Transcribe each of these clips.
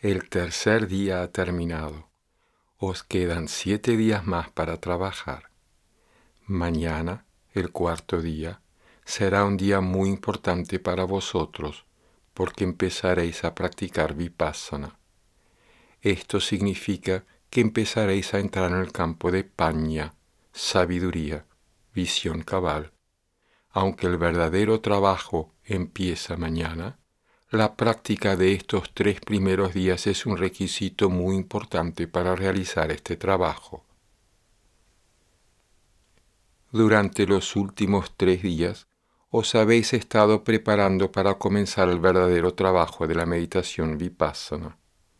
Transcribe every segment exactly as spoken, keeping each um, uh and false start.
El tercer día ha terminado. Os quedan siete días más para trabajar. Mañana, el cuarto día, será un día muy importante para vosotros porque empezaréis a practicar Vipassana. Esto significa que empezaréis a entrar en el campo de Pañña, sabiduría, visión cabal. Aunque el verdadero trabajo empieza mañana, la práctica de estos tres primeros días es un requisito muy importante para realizar este trabajo. Durante los últimos tres días, os habéis estado preparando para comenzar el verdadero trabajo de la meditación Vipassana.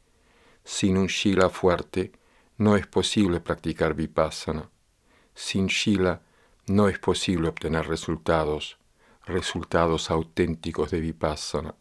Sin un Shila fuerte, no es posible practicar Vipassana. Sin Shila, no es posible obtener resultados, resultados auténticos de Vipassana.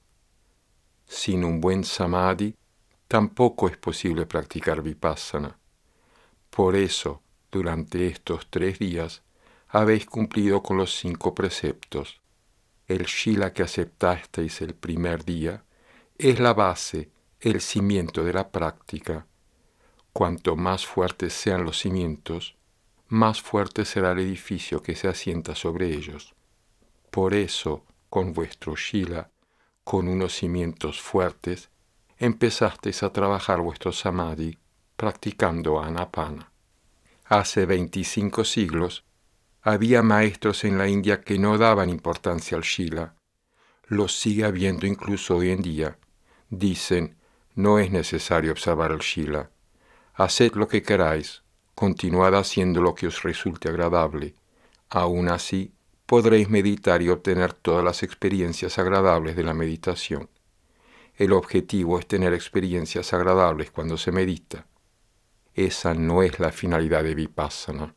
Sin un buen Samadhi, tampoco es posible practicar Vipassana. Por eso, durante estos tres días, habéis cumplido con los cinco preceptos. El Shila que aceptasteis el primer día es la base, el cimiento de la práctica. Cuanto más fuertes sean los cimientos, más fuerte será el edificio que se asienta sobre ellos. Por eso, con vuestro Shila, con unos cimientos fuertes, empezasteis a trabajar vuestro Samadhi practicando Anapana. Hace veinticinco siglos, había maestros en la India que no daban importancia al Shila. Los sigue habiendo incluso hoy en día. Dicen, no es necesario observar el Shila. Haced lo que queráis, continuad haciendo lo que os resulte agradable. Aún así, podréis meditar y obtener todas las experiencias agradables de la meditación. El objetivo es tener experiencias agradables cuando se medita. Esa no es la finalidad de Vipassana.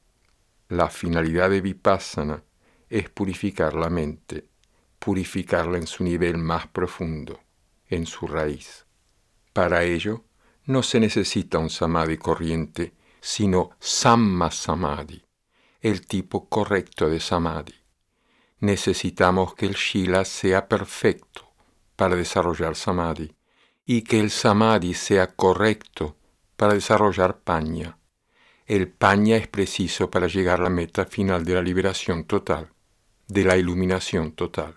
La finalidad de Vipassana es purificar la mente, purificarla en su nivel más profundo, en su raíz. Para ello, no se necesita un samadhi corriente, sino samma samadhi, el tipo correcto de samadhi. Necesitamos que el Shila sea perfecto para desarrollar samadhi y que el samadhi sea correcto para desarrollar pañña. El pañña es preciso para llegar a la meta final de la liberación total, de la iluminación total.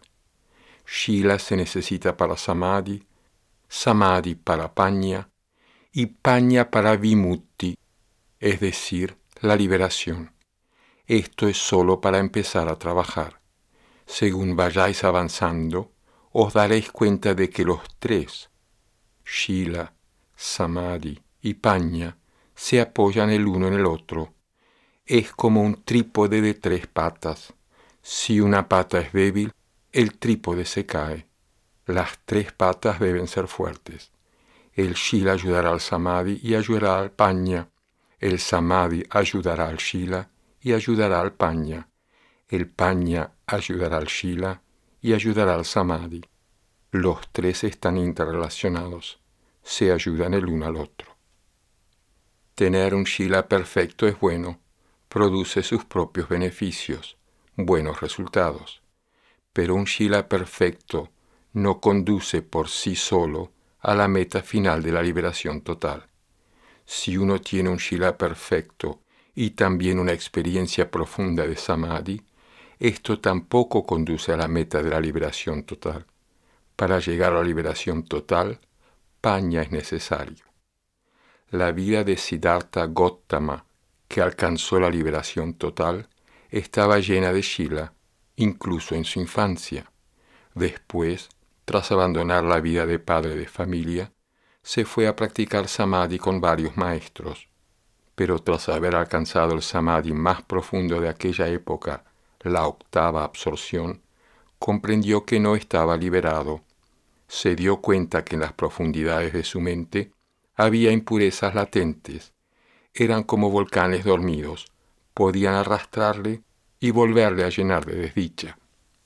Shila se necesita para samadhi, samadhi para pañña y pañña para vimutti, es decir, la liberación. Esto es solo para empezar a trabajar. Según vayáis avanzando, os daréis cuenta de que los tres, Shila, samadhi y pañña, se apoyan el uno en el otro. Es como un trípode de tres patas. Si una pata es débil, el trípode se cae. Las tres patas deben ser fuertes. El Shila ayudará al samadhi y ayudará al pañña. El samadhi ayudará al Shila y ayudará al pañña. El pañña ayudará al Shila y ayudará al samadhi. Los tres están interrelacionados. Se ayudan el uno al otro. Tener un Shila perfecto es bueno, produce sus propios beneficios, buenos resultados. Pero un Shila perfecto no conduce por sí solo a la meta final de la liberación total. Si uno tiene un Shila perfecto y también una experiencia profunda de Samadhi, esto tampoco conduce a la meta de la liberación total. Para llegar a la liberación total, pañña es necesario. La vida de Siddhartha Gautama, que alcanzó la liberación total, estaba llena de Shila, incluso en su infancia. Después, tras abandonar la vida de padre de familia, se fue a practicar Samadhi con varios maestros. Pero tras haber alcanzado el Samadhi más profundo de aquella época, la octava absorción, comprendió que no estaba liberado. Se dio cuenta que en las profundidades de su mente había impurezas latentes. Eran como volcanes dormidos, podían arrastrarle y volverle a llenar de desdicha.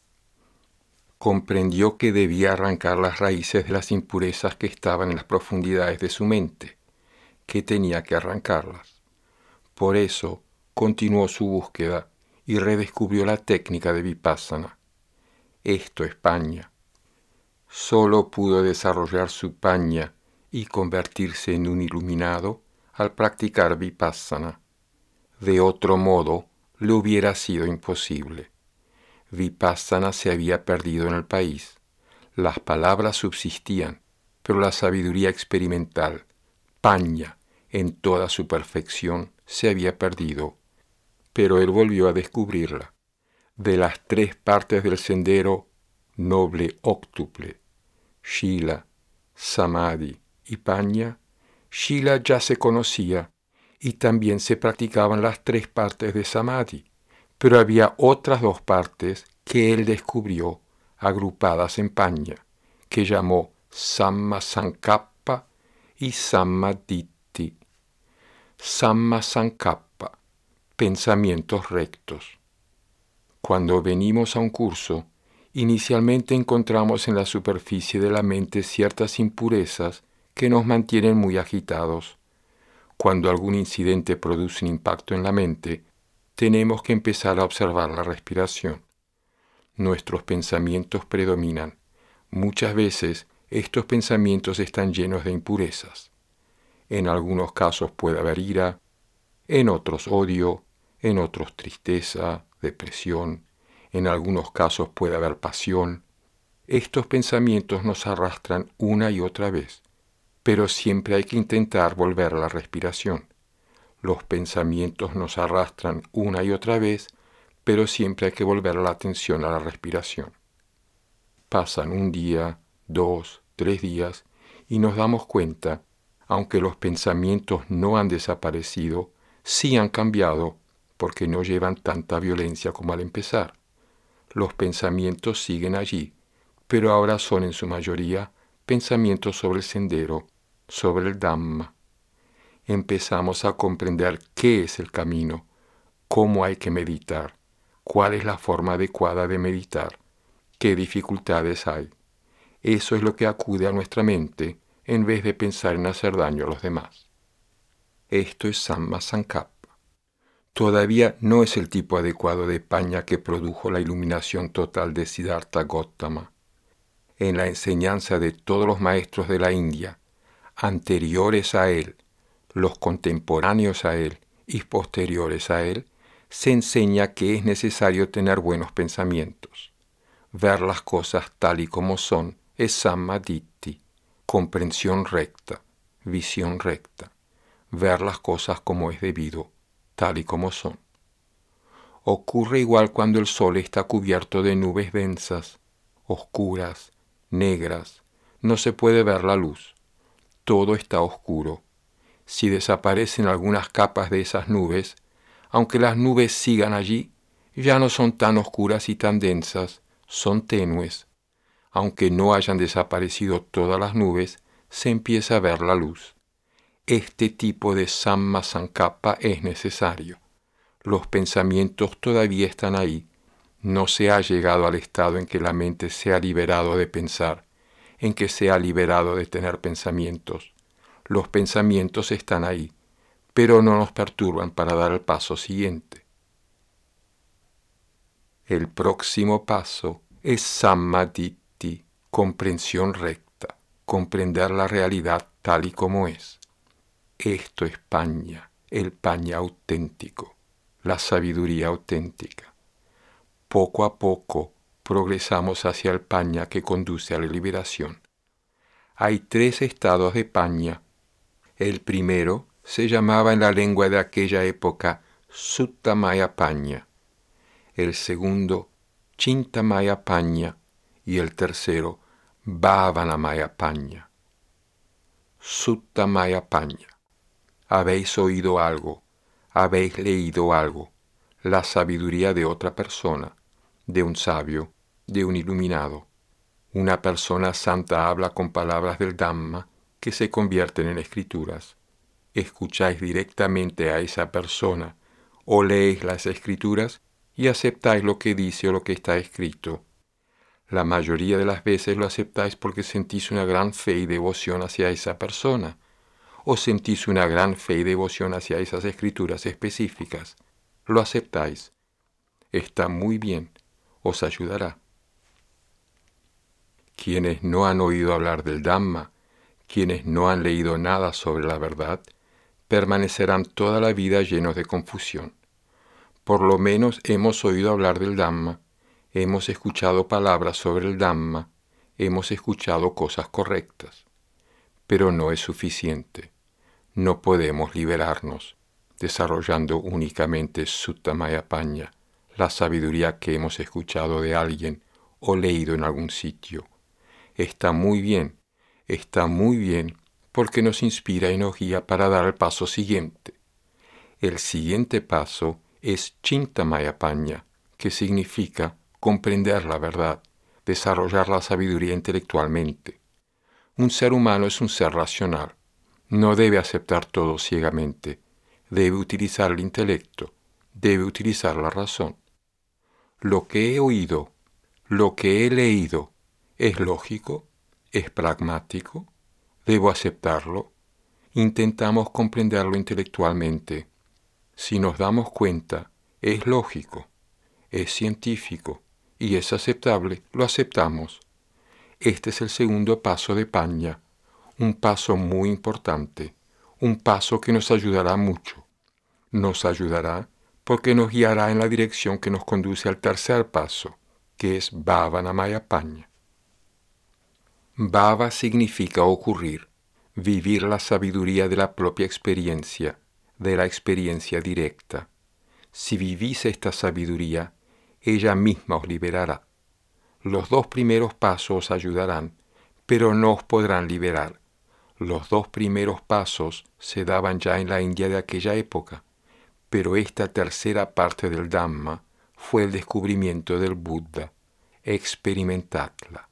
Comprendió que debía arrancar las raíces de las impurezas que estaban en las profundidades de su mente, que tenía que arrancarlas. Por eso continuó su búsqueda y redescubrió la técnica de Vipassana. Esto es pañña. Solo pudo desarrollar su pañña y convertirse en un iluminado al practicar vipassana. De otro modo, le hubiera sido imposible. Vipassana se había perdido en el país. Las palabras subsistían, pero la sabiduría experimental, paña, en toda su perfección, se había perdido. Pero él volvió a descubrirla. De las tres partes del sendero noble óctuple, Shila, Samadhi y Paña, Shila ya se conocía y también se practicaban las tres partes de Samadhi, pero había otras dos partes que él descubrió agrupadas en Paña, que llamó Samma Sankappa y Samma Ditti. Samma Sankappa, pensamientos rectos. Cuando venimos a un curso, inicialmente encontramos en la superficie de la mente ciertas impurezas que nos mantienen muy agitados. Cuando algún incidente produce un impacto en la mente, tenemos que empezar a observar la respiración. Nuestros pensamientos predominan. Muchas veces estos pensamientos están llenos de impurezas. En algunos casos puede haber ira, en otros odio, en otros tristeza, depresión, en algunos casos puede haber pasión. Estos pensamientos nos arrastran una y otra vez, pero siempre hay que intentar volver a la respiración. Los pensamientos nos arrastran una y otra vez, pero siempre hay que volver la atención a la respiración. Pasan un día, dos, tres días, y nos damos cuenta, aunque los pensamientos no han desaparecido, sí han cambiado, porque no llevan tanta violencia como al empezar. Los pensamientos siguen allí, pero ahora son en su mayoría pensamientos sobre el sendero, sobre el Dhamma. Empezamos a comprender qué es el camino, cómo hay que meditar, cuál es la forma adecuada de meditar, qué dificultades hay. Eso es lo que acude a nuestra mente en vez de pensar en hacer daño a los demás. Esto es Samma Sankappa. Todavía no es el tipo adecuado de paña que produjo la iluminación total de Siddhartha Gautama. En la enseñanza de todos los maestros de la India, anteriores a él, los contemporáneos a él y posteriores a él, se enseña que es necesario tener buenos pensamientos. Ver las cosas tal y como son es Sammaditthi, comprensión recta, visión recta. Ver las cosas como es debido, tal y como son. Ocurre igual cuando el sol está cubierto de nubes densas, oscuras, negras, no se puede ver la luz. Todo está oscuro. Si desaparecen algunas capas de esas nubes, aunque las nubes sigan allí, ya no son tan oscuras y tan densas, son tenues. Aunque no hayan desaparecido todas las nubes, se empieza a ver la luz. Este tipo de Samma Sankappa es necesario. Los pensamientos todavía están ahí. No se ha llegado al estado en que la mente se ha liberado de pensar, en que se ha liberado de tener pensamientos. Los pensamientos están ahí, pero no nos perturban para dar el paso siguiente. El próximo paso es Sammaditthi, comprensión recta, comprender la realidad tal y como es. Esto es paña, el paña auténtico, la sabiduría auténtica. Poco a poco progresamos hacia el paña que conduce a la liberación. Hay tres estados de paña. El primero se llamaba en la lengua de aquella época Suttamaya paña, el segundo Chintamaya paña y el tercero Bhavanamaya paña. Suttamaya paña. Habéis oído algo, habéis leído algo, la sabiduría de otra persona, de un sabio, de un iluminado. Una persona santa habla con palabras del Dhamma que se convierten en escrituras. Escucháis directamente a esa persona o leéis las escrituras y aceptáis lo que dice o lo que está escrito. La mayoría de las veces lo aceptáis porque sentís una gran fe y devoción hacia esa persona, o sentís una gran fe y devoción hacia esas escrituras específicas. Lo aceptáis. Está muy bien, os ayudará. Quienes no han oído hablar del Dhamma, Quienes no han leído nada sobre la verdad permanecerán toda la vida llenos de confusión. Por lo menos hemos oído hablar del Dhamma, hemos escuchado palabras sobre el Dhamma, hemos escuchado cosas correctas. Pero no es suficiente. No podemos liberarnos desarrollando únicamente Sutta Maya Pañña, la sabiduría que hemos escuchado de alguien o leído en algún sitio. Está muy bien, está muy bien porque nos inspira y nos guía para dar el paso siguiente. El siguiente paso es Chinta Maya Pañña, que significa comprender la verdad, desarrollar la sabiduría intelectualmente. Un ser humano es un ser racional. No debe aceptar todo ciegamente. Debe utilizar el intelecto. Debe utilizar la razón. Lo que he oído, lo que he leído, ¿es lógico? ¿Es pragmático? ¿Debo aceptarlo? Intentamos comprenderlo intelectualmente. Si nos damos cuenta, es lógico, es científico y es aceptable, lo aceptamos. Este es el segundo paso de Pañña, un paso muy importante, un paso que nos ayudará mucho. Nos ayudará porque nos guiará en la dirección que nos conduce al tercer paso, que es Bhavana Maya Pañña. Bhava significa ocurrir, vivir la sabiduría de la propia experiencia, de la experiencia directa. Si vivís esta sabiduría, ella misma os liberará. Los dos primeros pasos os ayudarán, pero no os podrán liberar. Los dos primeros pasos se daban ya en la India de aquella época, pero esta tercera parte del Dhamma fue el descubrimiento del Buda. Experimentadla.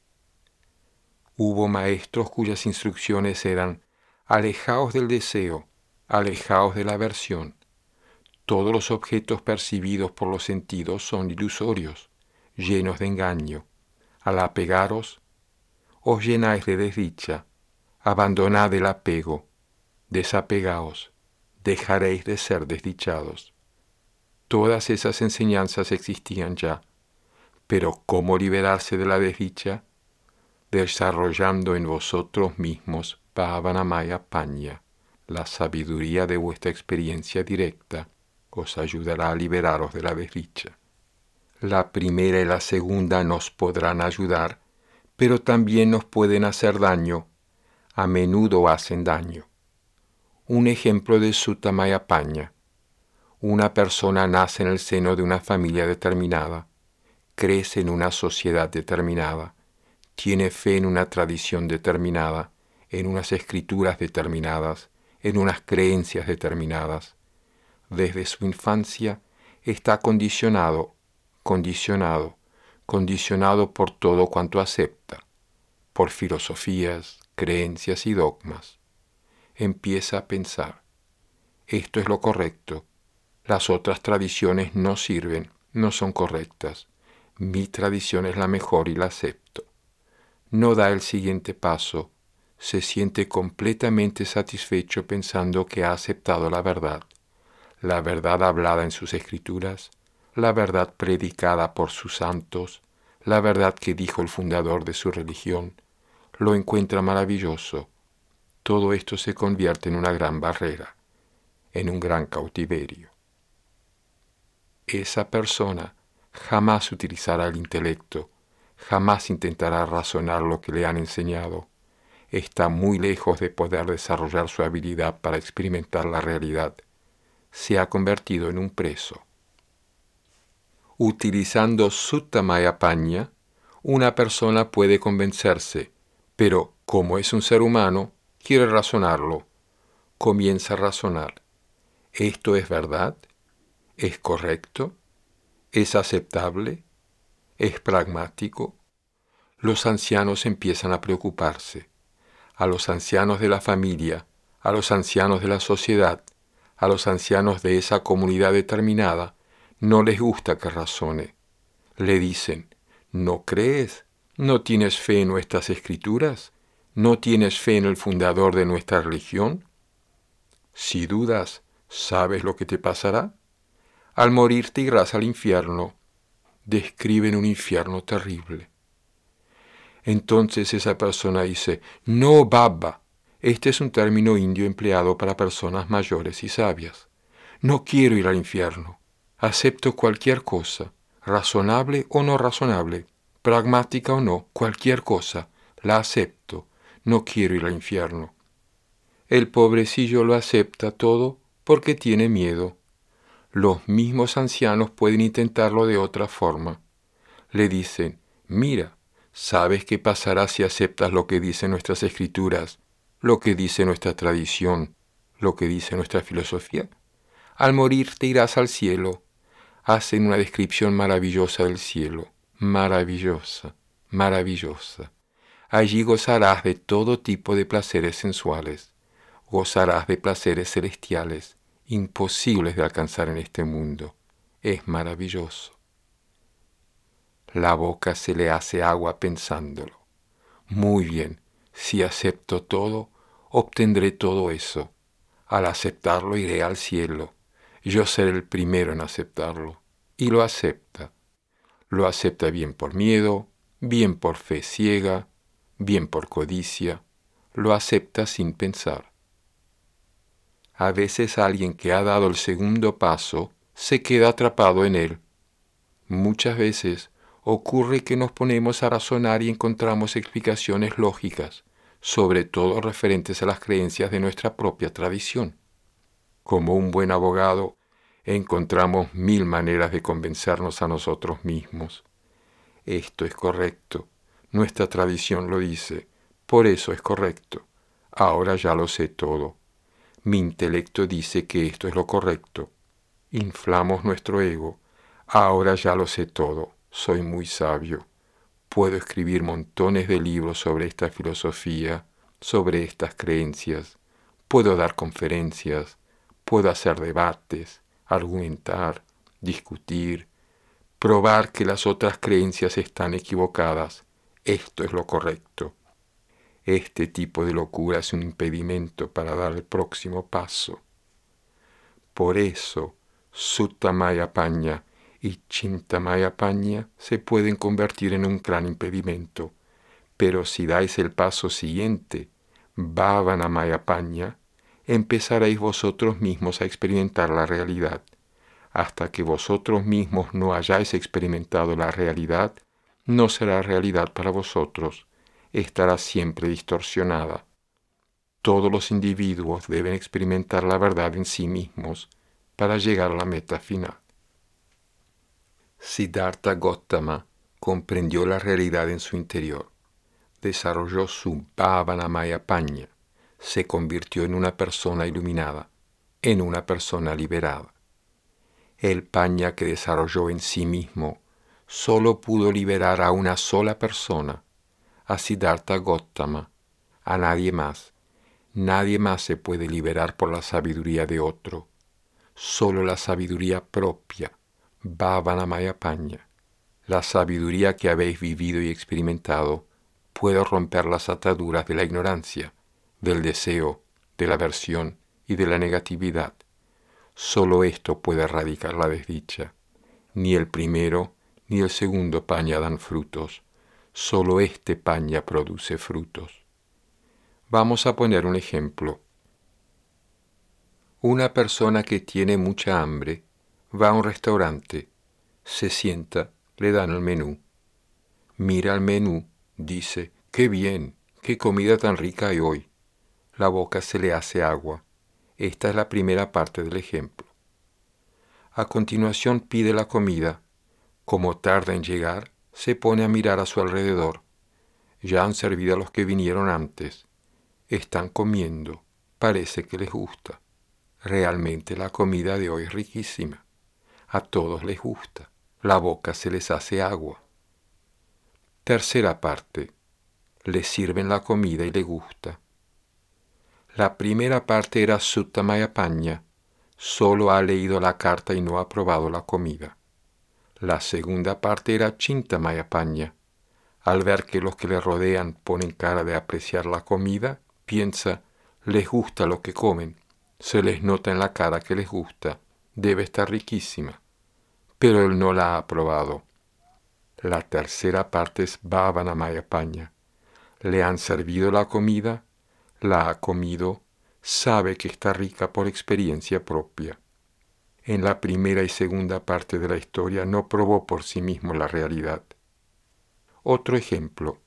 Hubo maestros cuyas instrucciones eran: alejaos del deseo, alejaos de la aversión. Todos los objetos percibidos por los sentidos son ilusorios, llenos de engaño. Al apegaros, os llenáis de desdicha. Abandonad el apego, desapegaos, dejaréis de ser desdichados. Todas esas enseñanzas existían ya, pero ¿cómo liberarse de la desdicha? Desarrollando en vosotros mismos Bhavana Maya Pañña, la sabiduría de vuestra experiencia directa, os ayudará a liberaros de la desdicha. La primera y la segunda nos podrán ayudar, pero también nos pueden hacer daño. A menudo hacen daño. Un ejemplo de Sutta Maya Pañña. Una persona nace en el seno de una familia determinada, crece en una sociedad determinada, tiene fe en una tradición determinada, en unas escrituras determinadas, en unas creencias determinadas. Desde su infancia está condicionado, condicionado, condicionado por todo cuanto acepta, por filosofías, creencias y dogmas. Empieza a pensar, esto es lo correcto, las otras tradiciones no sirven, no son correctas, mi tradición es la mejor y la acepto. No da el siguiente paso, se siente completamente satisfecho pensando que ha aceptado la verdad, la verdad hablada en sus escrituras, la verdad predicada por sus santos, la verdad que dijo el fundador de su religión. Lo encuentra maravilloso. Todo esto se convierte en una gran barrera, en un gran cautiverio. Esa persona jamás utilizará el intelecto, jamás intentará razonar lo que le han enseñado. Está muy lejos de poder desarrollar su habilidad para experimentar la realidad. Se ha convertido en un preso. Utilizando Sutta Maya Pañña, una persona puede convencerse, pero como es un ser humano, quiere razonarlo. Comienza a razonar. ¿Esto es verdad? ¿Es correcto? ¿Es aceptable? ¿Es pragmático? Los ancianos empiezan a preocuparse. A los ancianos de la familia, a los ancianos de la sociedad, a los ancianos de esa comunidad determinada, no les gusta que razone. Le dicen, ¿no crees? ¿No tienes fe en nuestras escrituras? ¿No tienes fe en el fundador de nuestra religión? Si dudas, ¿sabes lo que te pasará? Al morir te irás al infierno. Describen un infierno terrible. Entonces esa persona dice, no, Baba. Este es un término indio empleado para personas mayores y sabias. No quiero ir al infierno. Acepto cualquier cosa, razonable o no razonable, pragmática o no, cualquier cosa, la acepto. No quiero ir al infierno. El pobrecillo lo acepta todo porque tiene miedo. Los mismos ancianos pueden intentarlo de otra forma. Le dicen, mira, ¿sabes qué pasará si aceptas lo que dicen nuestras escrituras, lo que dice nuestra tradición, lo que dice nuestra filosofía? Al morir te irás al cielo. Hacen una descripción maravillosa del cielo, maravillosa, maravillosa. Allí gozarás de todo tipo de placeres sensuales, gozarás de placeres celestiales, imposibles de alcanzar en este mundo. Es maravilloso. La boca se le hace agua pensándolo. Muy bien, si acepto todo, obtendré todo eso. Al aceptarlo iré al cielo. Yo seré el primero en aceptarlo. Y lo acepta. Lo acepta bien por miedo, bien por fe ciega, bien por codicia. Lo acepta sin pensar. A veces alguien que ha dado el segundo paso se queda atrapado en él. Muchas veces ocurre que nos ponemos a razonar y encontramos explicaciones lógicas, sobre todo referentes a las creencias de nuestra propia tradición. Como un buen abogado, encontramos mil maneras de convencernos a nosotros mismos. Esto es correcto, nuestra tradición lo dice, por eso es correcto. Ahora ya lo sé todo. Mi intelecto dice que esto es lo correcto. Inflamos nuestro ego. Ahora ya lo sé todo, soy muy sabio. Puedo escribir montones de libros sobre esta filosofía, sobre estas creencias. Puedo dar conferencias, puedo hacer debates, argumentar, discutir, probar que las otras creencias están equivocadas. Esto es lo correcto. Este tipo de locura es un impedimento para dar el próximo paso. Por eso, Sutta Maya Pañña y Chintamaya Pañña se pueden convertir en un gran impedimento, pero si dais el paso siguiente, Bhavanamaya Pañña, empezaréis vosotros mismos a experimentar la realidad. Hasta que vosotros mismos no hayáis experimentado la realidad, no será realidad para vosotros, estará siempre distorsionada. Todos los individuos deben experimentar la verdad en sí mismos para llegar a la meta final. Siddhartha Gautama comprendió la realidad en su interior, desarrolló su Bhavanamaya Pañña, se convirtió en una persona iluminada, en una persona liberada. El pañña que desarrolló en sí mismo solo pudo liberar a una sola persona, a Siddhartha Gautama, a nadie más. Nadie más se puede liberar por la sabiduría de otro. Solo la sabiduría propia, Bhavanamaya Pañña, la sabiduría que habéis vivido y experimentado, puede romper las ataduras de la ignorancia, del deseo, de la aversión y de la negatividad. Solo esto puede erradicar la desdicha. Ni el primero ni el segundo pañña dan frutos. Solo este pañña produce frutos. Vamos a poner un ejemplo. Una persona que tiene mucha hambre va a un restaurante, se sienta, le dan el menú. Mira el menú, dice, ¡qué bien! ¡Qué comida tan rica hay hoy! La boca se le hace agua. Esta es la primera parte del ejemplo. A continuación pide la comida. Como tarda en llegar, se pone a mirar a su alrededor. Ya han servido a los que vinieron antes. Están comiendo. Parece que les gusta. Realmente la comida de hoy es riquísima. A todos les gusta. La boca se les hace agua. Tercera parte. Les sirven la comida y les gusta. La primera parte era Sutta Maya Pañña. Solo ha leído la carta y no ha probado la comida. La segunda parte era Chintamaya Pañña. Al ver que los que le rodean ponen cara de apreciar la comida, piensa, les gusta lo que comen. Se les nota en la cara que les gusta. Debe estar riquísima. Pero él no la ha probado. La tercera parte es Bhavanamaya Pañña. Le han servido la comida, la ha comido, sabe que está rica por experiencia propia. En la primera y segunda parte de la historia no probó por sí mismo la realidad. Otro ejemplo.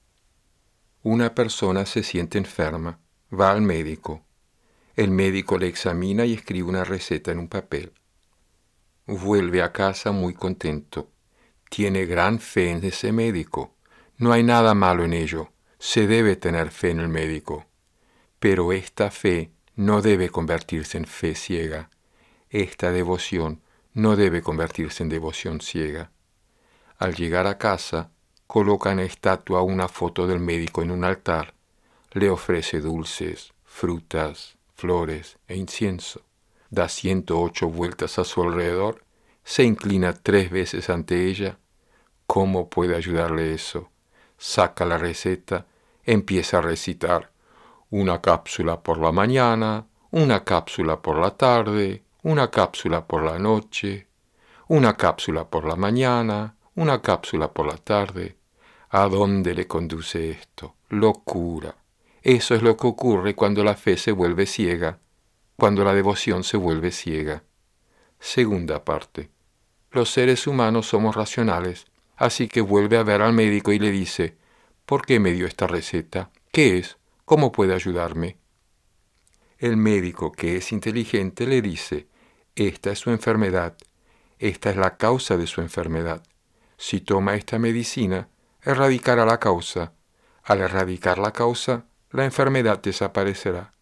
Una persona se siente enferma, va al médico. El médico le examina y escribe una receta en un papel. Vuelve a casa muy contento. Tiene gran fe en ese médico. No hay nada malo en ello. Se debe tener fe en el médico. Pero esta fe no debe convertirse en fe ciega. Esta devoción no debe convertirse en devoción ciega. Al llegar a casa, coloca en estatua una foto del médico en un altar. Le ofrece dulces, frutas, flores e incienso. Da ciento ocho vueltas a su alrededor, se inclina tres veces ante ella. ¿Cómo puede ayudarle eso? Saca la receta, empieza a recitar. Una cápsula por la mañana, una cápsula por la tarde, una cápsula por la noche, una cápsula por la mañana, una cápsula por la tarde. ¿A dónde le conduce esto? Locura. Eso es lo que ocurre cuando la fe se vuelve ciega, cuando la devoción se vuelve ciega. Segunda parte. Los seres humanos somos racionales, así que vuelve a ver al médico y le dice, ¿por qué me dio esta receta? ¿Qué es? ¿Cómo puede ayudarme? El médico, que es inteligente, le dice, esta es su enfermedad, esta es la causa de su enfermedad. Si toma esta medicina, erradicará la causa. Al erradicar la causa, la enfermedad desaparecerá.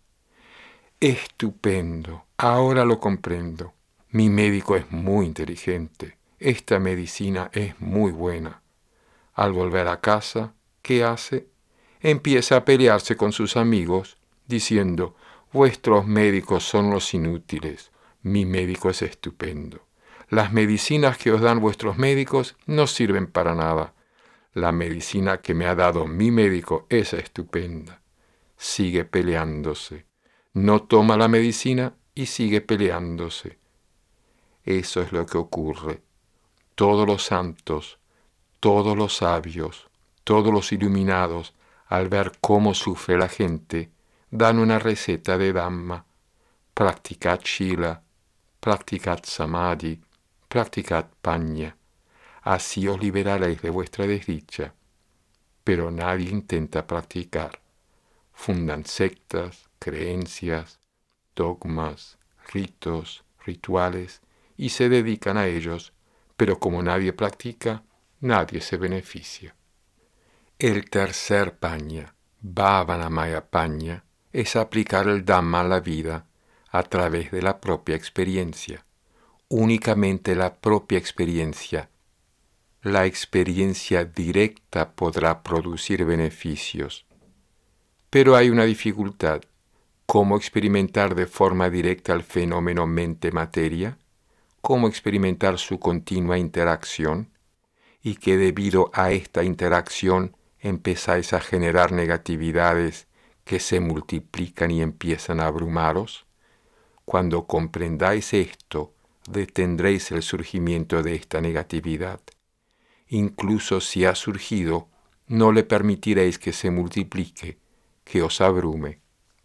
Estupendo, ahora lo comprendo. Mi médico es muy inteligente. Esta medicina es muy buena. Al volver a casa, ¿qué hace? Empieza a pelearse con sus amigos, diciendo, vuestros médicos son los inútiles. Mi médico es estupendo. Las medicinas que os dan vuestros médicos no sirven para nada. La medicina que me ha dado mi médico es estupenda. Sigue peleándose. No toma la medicina y sigue peleándose. Eso es lo que ocurre. Todos los santos, todos los sabios, todos los iluminados, al ver cómo sufre la gente, dan una receta de Dhamma. Practicad Shila, practicad Samadhi, practicad Pañña. Así os liberaréis de vuestra desdicha. Pero nadie intenta practicar. Fundan sectas, creencias, dogmas, ritos, rituales, y se dedican a ellos, pero como nadie practica, nadie se beneficia. El tercer paña, Bhavanamaya paña, es aplicar el Dhamma a la vida a través de la propia experiencia. Únicamente la propia experiencia. La experiencia directa podrá producir beneficios. Pero hay una dificultad. ¿Cómo experimentar de forma directa el fenómeno mente-materia? ¿Cómo experimentar su continua interacción? Y que debido a esta interacción empezáis a generar negatividades que se multiplican y empiezan a abrumaros. Cuando comprendáis esto, detendréis el surgimiento de esta negatividad. Incluso si ha surgido, no le permitiréis que se multiplique, que os abrume.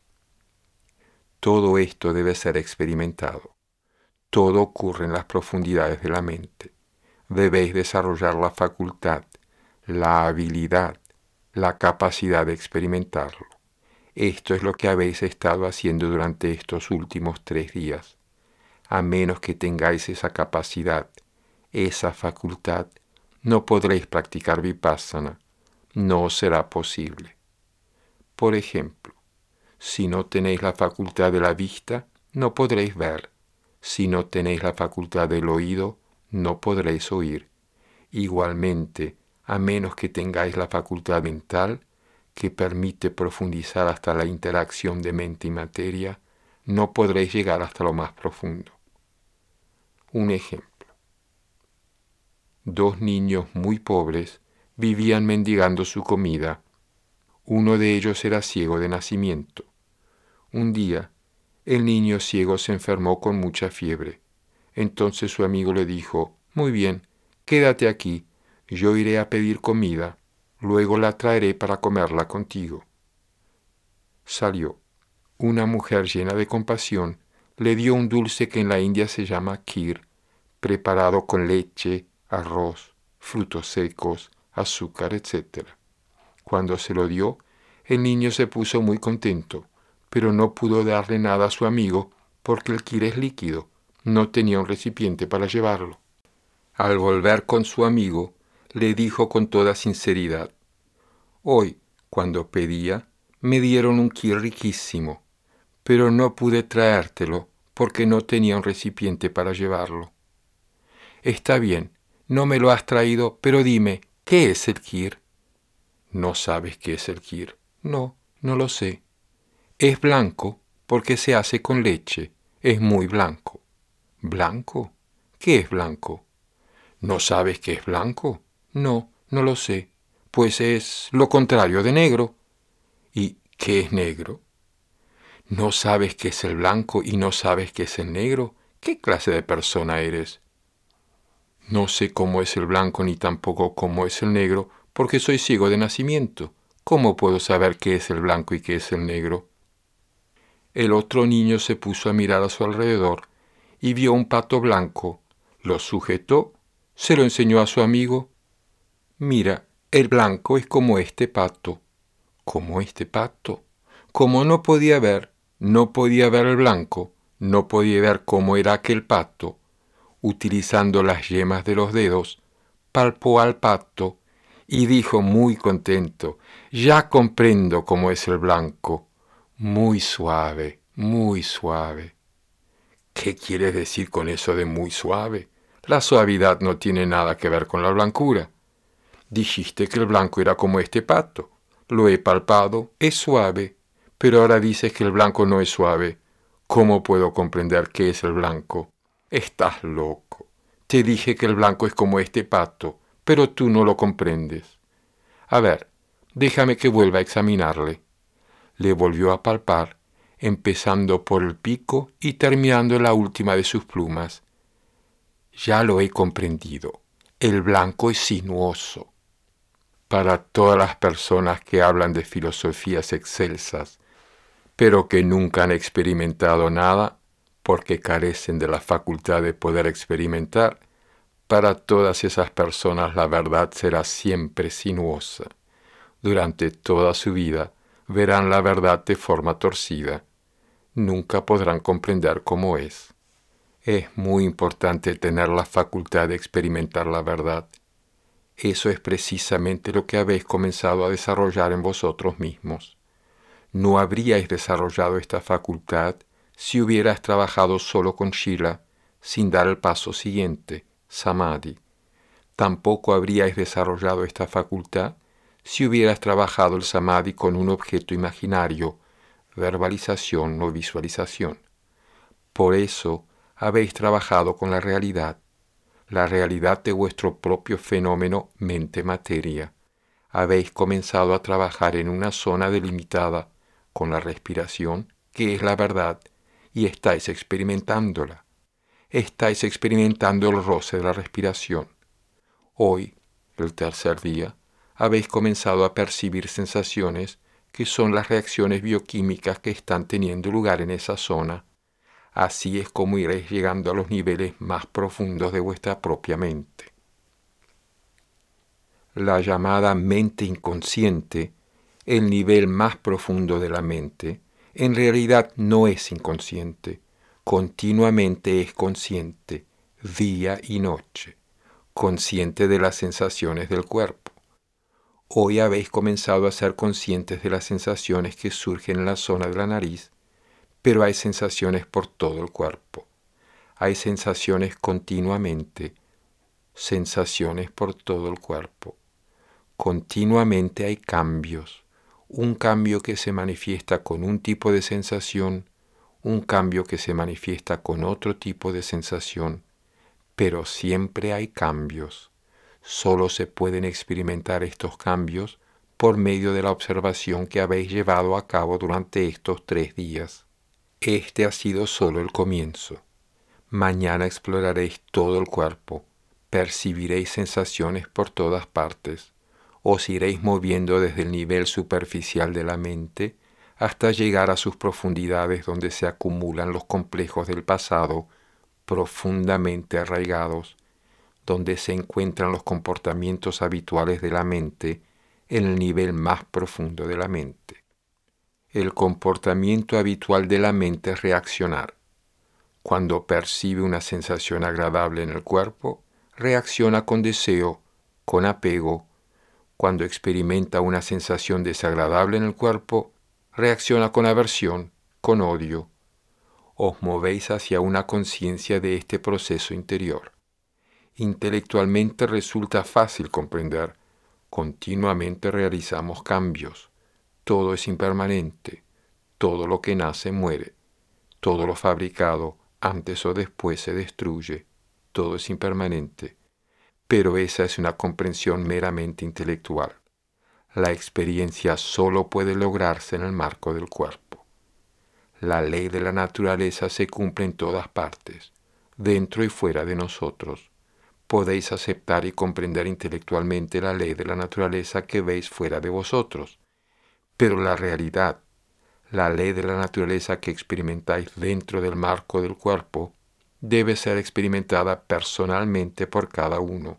Todo esto debe ser experimentado. Todo ocurre en las profundidades de la mente. Debéis desarrollar la facultad, la habilidad, la capacidad de experimentarlo. Esto es lo que habéis estado haciendo durante estos últimos tres días. A menos que tengáis esa capacidad, esa facultad, no podréis practicar vipassana, no os será posible. Por ejemplo, si no tenéis la facultad de la vista, no podréis ver. Si no tenéis la facultad del oído, no podréis oír. Igualmente, a menos que tengáis la facultad mental, que permite profundizar hasta la interacción de mente y materia, no podréis llegar hasta lo más profundo. Un ejemplo. Dos niños muy pobres vivían mendigando su comida. Uno de ellos era ciego de nacimiento. Un día, el niño ciego se enfermó con mucha fiebre. Entonces su amigo le dijo, «Muy bien, quédate aquí, yo iré a pedir comida». Luego la traeré para comerla contigo. Salió. Una mujer llena de compasión le dio un dulce que en la India se llama kheer, preparado con leche, arroz, frutos secos, azúcar, etcétera. Cuando se lo dio, el niño se puso muy contento, pero no pudo darle nada a su amigo porque el kheer es líquido, no tenía un recipiente para llevarlo. Al volver con su amigo, le dijo con toda sinceridad: «Hoy, cuando pedía, me dieron un kheer riquísimo, pero no pude traértelo porque no tenía un recipiente para llevarlo». «Está bien, no me lo has traído, pero dime, ¿qué es el kheer?» «¿No sabes qué es el kheer?» «No, no lo sé». «Es blanco porque se hace con leche, es muy blanco». «¿Blanco? ¿Qué es blanco?» «¿No sabes qué es blanco?» «No, no lo sé». «Pues es lo contrario de negro». «¿Y qué es negro?» «¿No sabes qué es el blanco y no sabes qué es el negro? ¿Qué clase de persona eres?» «No sé cómo es el blanco ni tampoco cómo es el negro, porque soy ciego de nacimiento. ¿Cómo puedo saber qué es el blanco y qué es el negro?» El otro niño se puso a mirar a su alrededor y vio un pato blanco. Lo sujetó, se lo enseñó a su amigo. «Mira, el blanco es como este pato». «¿Como este pato?» Como no podía ver, no podía ver el blanco, no podía ver cómo era aquel pato. Utilizando las yemas de los dedos, palpó al pato y dijo muy contento: «Ya comprendo cómo es el blanco. Muy suave, muy suave». «¿Qué quieres decir con eso de muy suave? La suavidad no tiene nada que ver con la blancura». «Dijiste que el blanco era como este pato. Lo he palpado, es suave. Pero ahora dices que el blanco no es suave. ¿Cómo puedo comprender qué es el blanco?» «Estás loco. Te dije que el blanco es como este pato, pero tú no lo comprendes». «A ver, déjame que vuelva a examinarle». Le volvió a palpar, empezando por el pico y terminando en la última de sus plumas. «Ya lo he comprendido. El blanco es sinuoso». Para todas las personas que hablan de filosofías excelsas, pero que nunca han experimentado nada porque carecen de la facultad de poder experimentar, para todas esas personas la verdad será siempre sinuosa. Durante toda su vida verán la verdad de forma torcida. Nunca podrán comprender cómo es. Es muy importante tener la facultad de experimentar la verdad. Eso es precisamente lo que habéis comenzado a desarrollar en vosotros mismos. No habríais desarrollado esta facultad si hubieras trabajado solo con Shila, sin dar el paso siguiente, Samadhi. Tampoco habríais desarrollado esta facultad si hubieras trabajado el Samadhi con un objeto imaginario, verbalización o visualización. Por eso habéis trabajado con la realidad, la realidad de vuestro propio fenómeno mente-materia. Habéis comenzado a trabajar en una zona delimitada con la respiración, que es la verdad, y estáis experimentándola. Estáis experimentando el roce de la respiración. Hoy, el tercer día, habéis comenzado a percibir sensaciones que son las reacciones bioquímicas que están teniendo lugar en esa zona. Así es como iréis llegando a los niveles más profundos de vuestra propia mente. La llamada mente inconsciente, el nivel más profundo de la mente, en realidad no es inconsciente, continuamente es consciente, día y noche, consciente de las sensaciones del cuerpo. Hoy habéis comenzado a ser conscientes de las sensaciones que surgen en la zona de la nariz, pero hay sensaciones por todo el cuerpo. Hay sensaciones continuamente, sensaciones por todo el cuerpo. Continuamente hay cambios, un cambio que se manifiesta con un tipo de sensación, un cambio que se manifiesta con otro tipo de sensación, pero siempre hay cambios. Solo se pueden experimentar estos cambios por medio de la observación que habéis llevado a cabo durante estos tres días. Este ha sido solo el comienzo. Mañana exploraréis todo el cuerpo, percibiréis sensaciones por todas partes. os iréis moviendo desde el nivel superficial de la mente hasta llegar a sus profundidades donde se acumulan los complejos del pasado profundamente arraigados, donde se encuentran los comportamientos habituales de la mente en el nivel más profundo de la mente. El comportamiento habitual de la mente es reaccionar. Cuando percibe una sensación agradable en el cuerpo, reacciona con deseo, con apego. Cuando experimenta una sensación desagradable en el cuerpo, reacciona con aversión, con odio. Os movéis hacia una conciencia de este proceso interior. Intelectualmente resulta fácil comprender. Continuamente realizamos cambios. Todo es impermanente. Todo lo que nace muere. Todo lo fabricado antes o después se destruye. Todo es impermanente. Pero esa es una comprensión meramente intelectual. La experiencia solo puede lograrse en el marco del cuerpo. La ley de la naturaleza se cumple en todas partes, dentro y fuera de nosotros. Podéis aceptar y comprender intelectualmente la ley de la naturaleza que veis fuera de vosotros, pero la realidad, la ley de la naturaleza que experimentáis dentro del marco del cuerpo, debe ser experimentada personalmente por cada uno.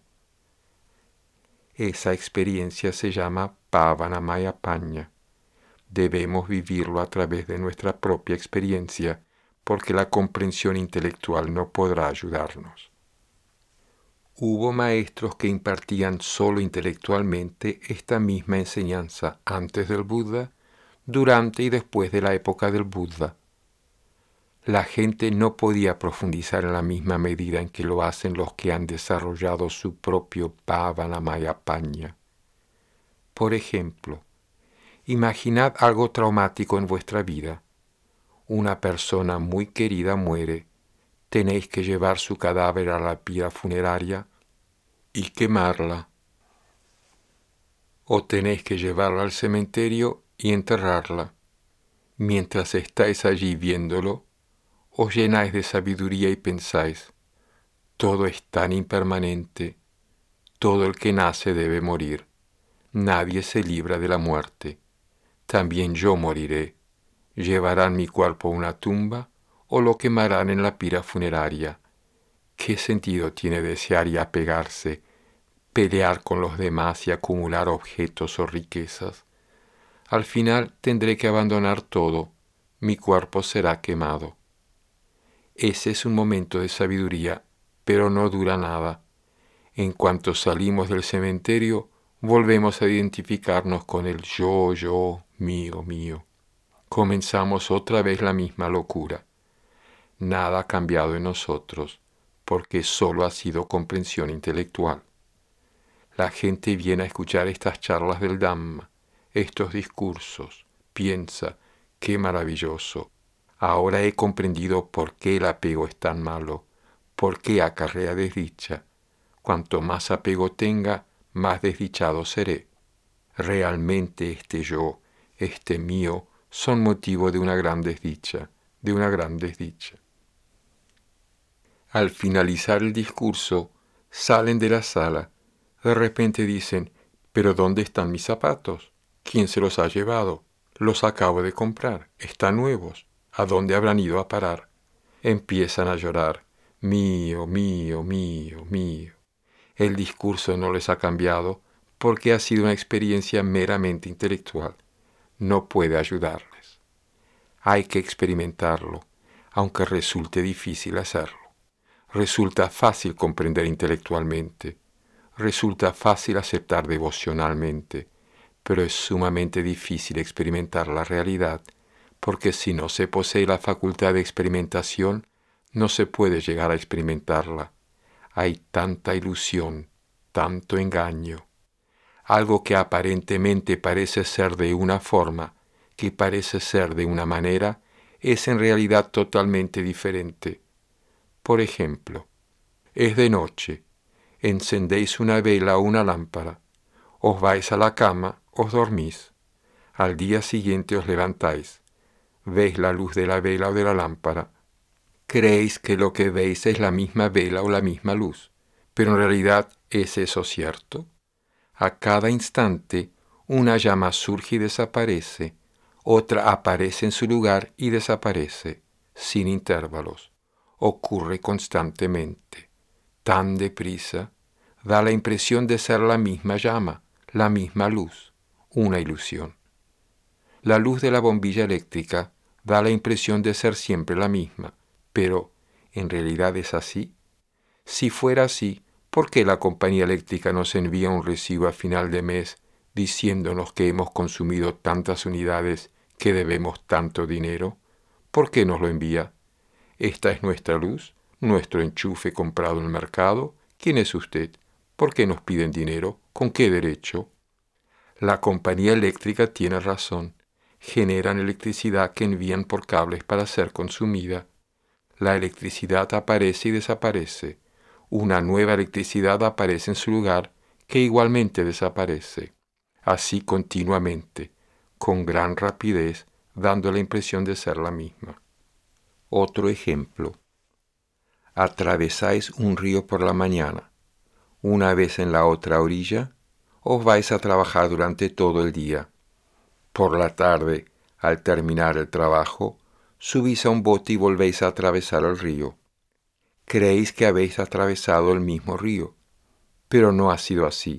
Esa experiencia se llama Pavanamaya Pañña. Debemos vivirlo a través de nuestra propia experiencia, porque la comprensión intelectual no podrá ayudarnos. Hubo maestros que impartían solo intelectualmente esta misma enseñanza antes del Buda, durante y después de la época del Buda. La gente no podía profundizar en la misma medida en que lo hacen los que han desarrollado su propio Pavanamaya Pañña. Por ejemplo, imaginad algo traumático en vuestra vida. Una persona muy querida muere. Tenéis que llevar su cadáver a la pira funeraria y quemarla. O tenéis que llevarla al cementerio y enterrarla. Mientras estáis allí viéndolo, os llenáis de sabiduría y pensáis, todo es tan impermanente, todo el que nace debe morir, nadie se libra de la muerte, también yo moriré, llevarán mi cuerpo a una tumba o lo quemarán en la pira funeraria. ¿Qué sentido tiene desear y apegarse, pelear con los demás y acumular objetos o riquezas? Al final tendré que abandonar todo, mi cuerpo será quemado. Ese es un momento de sabiduría, pero no dura nada. En cuanto salimos del cementerio, volvemos a identificarnos con el yo, yo, mío, mío. Comenzamos otra vez la misma locura. Nada ha cambiado en nosotros, porque solo ha sido comprensión intelectual. La gente viene a escuchar estas charlas del Dhamma, estos discursos, piensa, qué maravilloso. Ahora he comprendido por qué el apego es tan malo, por qué acarrea desdicha. Cuanto más apego tenga, más desdichado seré. Realmente este yo, este mío, son motivo de una gran desdicha, de una gran desdicha. Al finalizar el discurso, salen de la sala. De repente dicen, ¿pero dónde están mis zapatos? ¿Quién se los ha llevado? Los acabo de comprar, están nuevos. ¿A dónde habrán ido a parar? Empiezan a llorar. Mío, mío, mío, mío. El discurso no les ha cambiado porque ha sido una experiencia meramente intelectual. No puede ayudarles. Hay que experimentarlo, aunque resulte difícil hacerlo. Resulta fácil comprender intelectualmente. Resulta fácil aceptar devocionalmente, pero es sumamente difícil experimentar la realidad, porque si no se posee la facultad de experimentación, no se puede llegar a experimentarla. Hay tanta ilusión, tanto engaño. Algo que aparentemente parece ser de una forma, que parece ser de una manera, es en realidad totalmente diferente. Por ejemplo, es de noche, encendéis una vela o una lámpara, os vais a la cama, os dormís. Al día siguiente os levantáis, veis la luz de la vela o de la lámpara. Creéis que lo que veis es la misma vela o la misma luz, pero en realidad ¿es eso cierto? A cada instante, una llama surge y desaparece, otra aparece en su lugar y desaparece, sin intervalos. Ocurre constantemente, tan deprisa, da la impresión de ser la misma llama, la misma luz, una ilusión. La luz de la bombilla eléctrica da la impresión de ser siempre la misma, pero ¿en realidad es así? Si fuera así, ¿por qué la compañía eléctrica nos envía un recibo a final de mes diciéndonos que hemos consumido tantas unidades que debemos tanto dinero? ¿Por qué nos lo envía? ¿Esta es nuestra luz? ¿Nuestro enchufe comprado en el mercado? ¿Quién es usted? ¿Por qué nos piden dinero? ¿Con qué derecho? La compañía eléctrica tiene razón. Generan electricidad que envían por cables para ser consumida. La electricidad aparece y desaparece. Una nueva electricidad aparece en su lugar que igualmente desaparece. Así continuamente, con gran rapidez, dando la impresión de ser la misma. Otro ejemplo. Atravesáis un río por la mañana. Una vez en la otra orilla, os vais a trabajar durante todo el día. Por la tarde, al terminar el trabajo, subís a un bote y volvéis a atravesar el río. Creéis que habéis atravesado el mismo río, pero no ha sido así.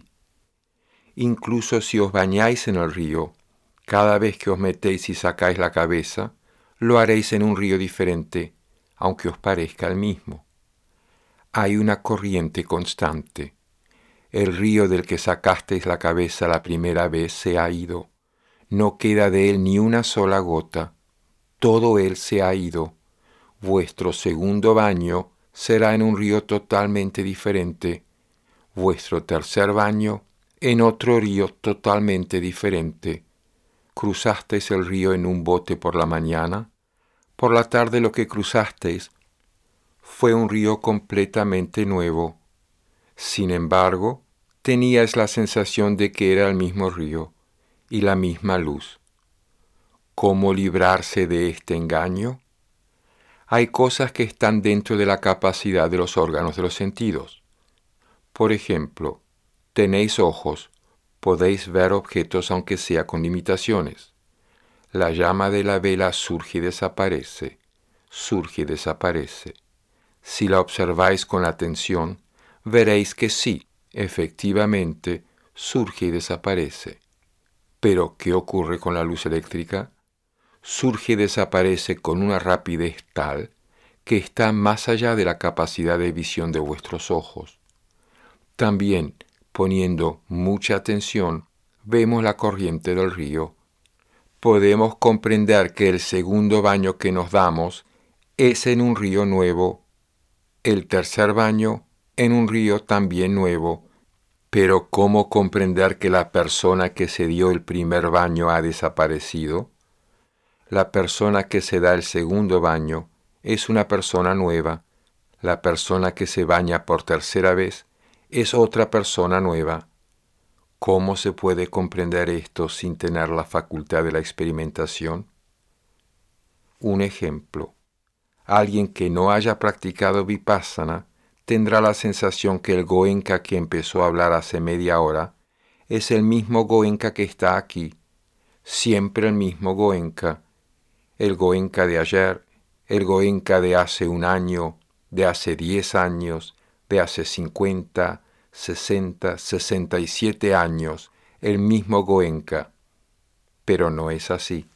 Incluso si os bañáis en el río, cada vez que os metéis y sacáis la cabeza, lo haréis en un río diferente, aunque os parezca el mismo. Hay una corriente constante. El río del que sacasteis la cabeza la primera vez se ha ido. No queda de él ni una sola gota. Todo él se ha ido. Vuestro segundo baño será en un río totalmente diferente. Vuestro tercer baño en otro río totalmente diferente. Cruzasteis el río en un bote por la mañana. Por la tarde lo que cruzasteis fue un río completamente nuevo. Sin embargo, teníais la sensación de que era el mismo río y la misma luz. ¿Cómo librarse de este engaño? Hay cosas que están dentro de la capacidad de los órganos de los sentidos. Por ejemplo, tenéis ojos, podéis ver objetos aunque sea con limitaciones. La llama de la vela surge y desaparece, surge y desaparece. Si la observáis con atención, veréis que sí, efectivamente, surge y desaparece. Pero, ¿qué ocurre con la luz eléctrica? Surge y desaparece con una rapidez tal que está más allá de la capacidad de visión de vuestros ojos. También, poniendo mucha atención, vemos la corriente del río. Podemos comprender que el segundo baño que nos damos es en un río nuevo, el tercer baño en un río también nuevo. Pero ¿cómo comprender que la persona que se dio el primer baño ha desaparecido? La persona que se da el segundo baño es una persona nueva. La persona que se baña por tercera vez es otra persona nueva. ¿Cómo se puede comprender esto sin tener la facultad de la experimentación? Un ejemplo. Alguien que no haya practicado vipassana tendrá la sensación que el Goenka que empezó a hablar hace media hora es el mismo Goenka que está aquí, siempre el mismo Goenka, el Goenka de ayer, el Goenka de hace un año, de hace diez años, de hace cincuenta, sesenta, sesenta y siete años, el mismo Goenka. Pero no es así.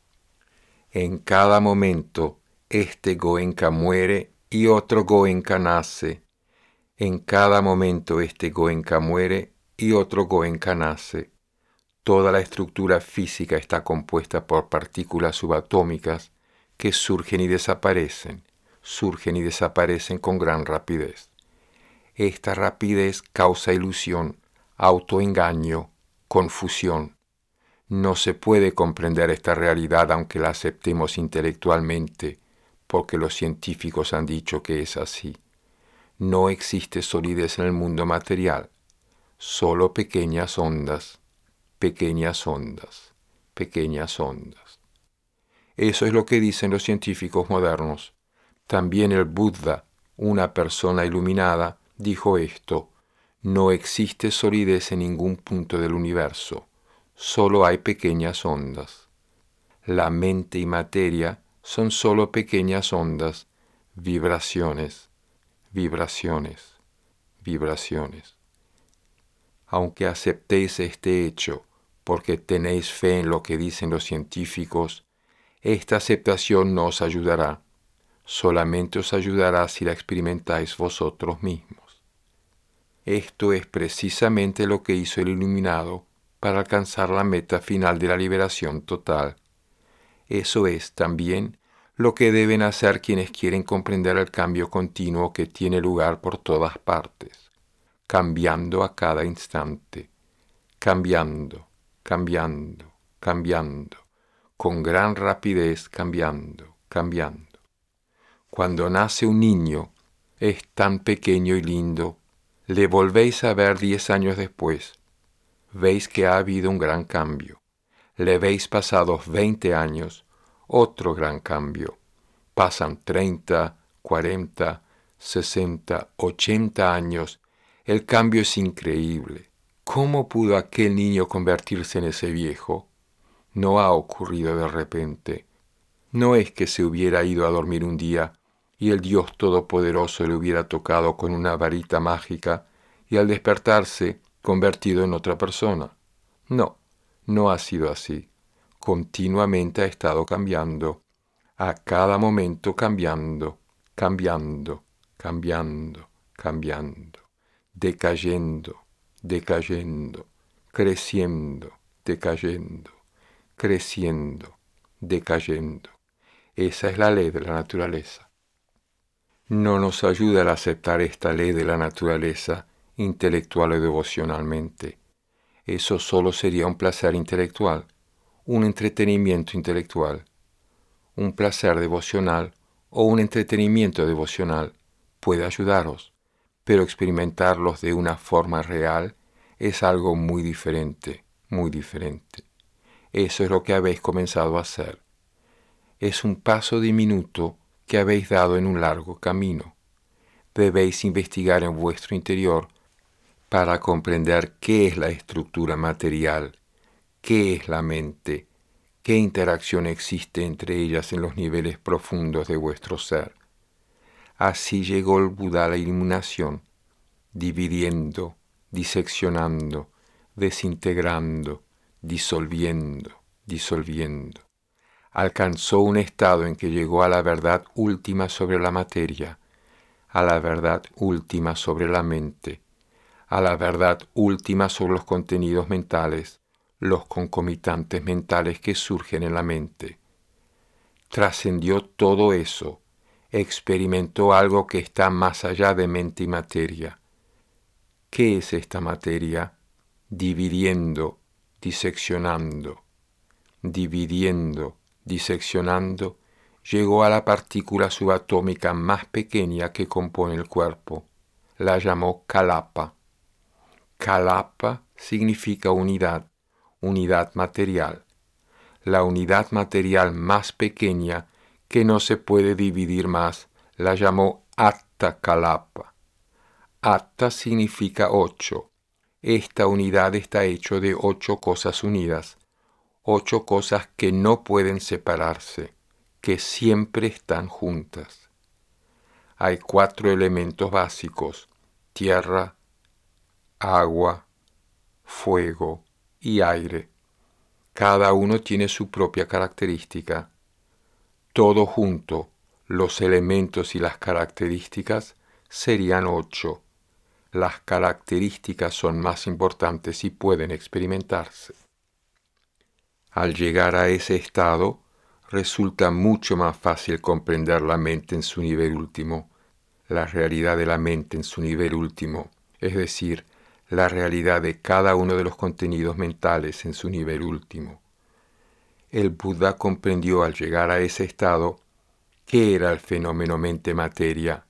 En cada momento, este Goenka muere y otro Goenka nace. En cada momento este Goenka muere y otro Goenka nace. Toda la estructura física está compuesta por partículas subatómicas que surgen y desaparecen, surgen y desaparecen con gran rapidez. Esta rapidez causa ilusión, autoengaño, confusión. No se puede comprender esta realidad aunque la aceptemos intelectualmente, porque los científicos han dicho que es así. No existe solidez en el mundo material, solo pequeñas ondas, pequeñas ondas, pequeñas ondas. Eso es lo que dicen los científicos modernos. También el Buda, una persona iluminada, dijo esto: No existe solidez en ningún punto del universo, solo hay pequeñas ondas. La mente y materia son solo pequeñas ondas, vibraciones, vibraciones, vibraciones. Aunque aceptéis este hecho porque tenéis fe en lo que dicen los científicos, esta aceptación no os ayudará, solamente os ayudará si la experimentáis vosotros mismos. Esto es precisamente lo que hizo el iluminado para alcanzar la meta final de la liberación total. Eso es también lo que deben hacer quienes quieren comprender el cambio continuo que tiene lugar por todas partes, cambiando a cada instante, cambiando, cambiando, cambiando, con gran rapidez cambiando, cambiando. Cuando nace un niño, es tan pequeño y lindo, le volvéis a ver diez años después, veis que ha habido un gran cambio. Le veis pasados veinte años, otro gran cambio. Pasan treinta, cuarenta, sesenta, ochenta años. El cambio es increíble. ¿Cómo pudo aquel niño convertirse en ese viejo? No ha ocurrido de repente. No es que se hubiera ido a dormir un día y el Dios Todopoderoso le hubiera tocado con una varita mágica y al despertarse convertido en otra persona. No. No ha sido así. Continuamente ha estado cambiando, a cada momento cambiando, cambiando, cambiando, cambiando, decayendo, decayendo, creciendo, decayendo, creciendo, decayendo. Esa es la ley de la naturaleza. No nos ayuda a aceptar esta ley de la naturaleza intelectual o devocionalmente. Eso solo sería un placer intelectual, un entretenimiento intelectual. Un placer devocional o un entretenimiento devocional puede ayudaros, pero experimentarlos de una forma real es algo muy diferente, muy diferente. Eso es lo que habéis comenzado a hacer. Es un paso diminuto que habéis dado en un largo camino. Debéis investigar en vuestro interior para comprender qué es la estructura material, qué es la mente, qué interacción existe entre ellas en los niveles profundos de vuestro ser. Así llegó el Buda a la iluminación, dividiendo, diseccionando, desintegrando, disolviendo, disolviendo. Alcanzó un estado en que llegó a la verdad última sobre la materia, a la verdad última sobre la mente, a la verdad última sobre los contenidos mentales, los concomitantes mentales que surgen en la mente. Trascendió todo eso, experimentó algo que está más allá de mente y materia. ¿Qué es esta materia? Dividiendo, diseccionando, dividiendo, diseccionando, llegó a la partícula subatómica más pequeña que compone el cuerpo. La llamó Kalapa. Kalapa significa unidad, unidad material. La unidad material más pequeña que no se puede dividir más la llamó Atta Kalapa. Atta significa ocho. Esta unidad está hecha de ocho cosas unidas, ocho cosas que no pueden separarse, que siempre están juntas. Hay cuatro elementos básicos: tierra, agua, fuego y aire. Cada uno tiene su propia característica. Todo junto, los elementos y las características serían ocho. Las características son más importantes y pueden experimentarse. Al llegar a ese estado, resulta mucho más fácil comprender la mente en su nivel último, la realidad de la mente en su nivel último, es decir, la realidad de cada uno de los contenidos mentales en su nivel último. El Buda comprendió al llegar a ese estado qué era el fenómeno mente-materia.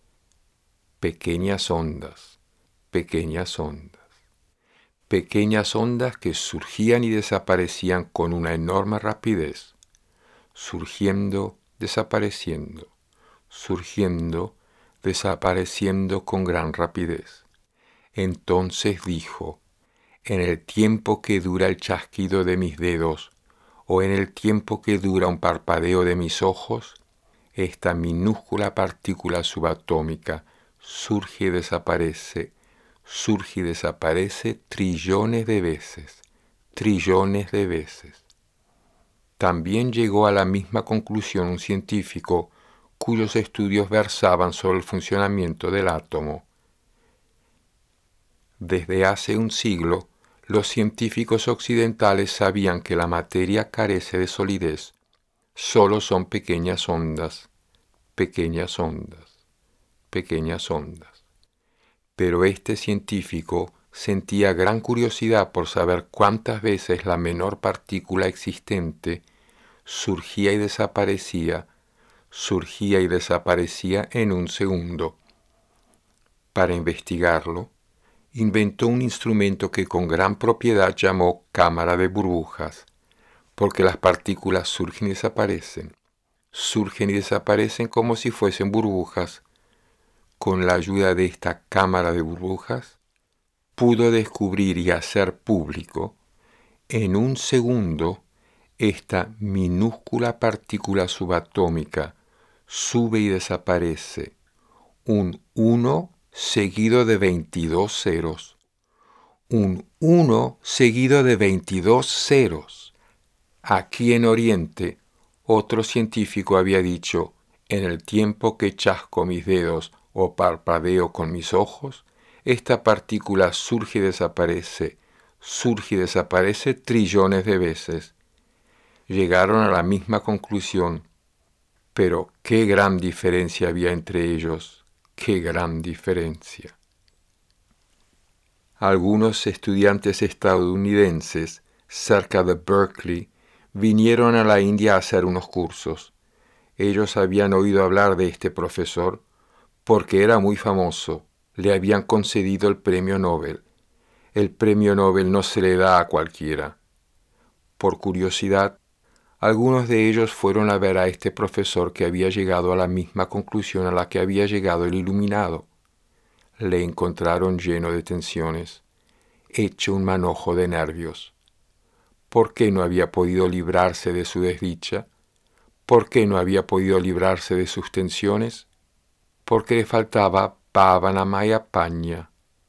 Pequeñas ondas, pequeñas ondas, pequeñas ondas que surgían y desaparecían con una enorme rapidez, surgiendo, desapareciendo, surgiendo, desapareciendo con gran rapidez. Entonces dijo: en el tiempo que dura el chasquido de mis dedos, o en el tiempo que dura un parpadeo de mis ojos, esta minúscula partícula subatómica surge y desaparece, surge y desaparece trillones de veces, trillones de veces. También llegó a la misma conclusión un científico cuyos estudios versaban sobre el funcionamiento del átomo. Desde hace un siglo, los científicos occidentales sabían que la materia carece de solidez, solo son pequeñas ondas, pequeñas ondas, pequeñas ondas. Pero este científico sentía gran curiosidad por saber cuántas veces la menor partícula existente surgía y desaparecía, surgía y desaparecía en un segundo. Para investigarlo, inventó un instrumento que con gran propiedad llamó cámara de burbujas, porque las partículas surgen y desaparecen, surgen y desaparecen como si fuesen burbujas. Con la ayuda de esta cámara de burbujas, pudo descubrir y hacer público en un segundo esta minúscula partícula subatómica sube y desaparece, un uno seguido de veintidós ceros, un uno seguido de veintidós ceros. Aquí en Oriente, otro científico había dicho: en el tiempo que chasco mis dedos o parpadeo con mis ojos, esta partícula surge y desaparece, surge y desaparece trillones de veces. Llegaron a la misma conclusión, pero qué gran diferencia había entre ellos, qué gran diferencia. Algunos estudiantes estadounidenses cerca de Berkeley vinieron a la India a hacer unos cursos. Ellos habían oído hablar de este profesor porque era muy famoso, le habían concedido el premio Nobel. El premio Nobel no se le da a cualquiera. Por curiosidad, algunos de ellos fueron a ver a este profesor que había llegado a la misma conclusión a la que había llegado el iluminado. Le encontraron lleno de tensiones, hecho un manojo de nervios. ¿Por qué no había podido librarse de su desdicha? ¿Por qué no había podido librarse de sus tensiones? Porque le faltaba Pavanamaya Paña.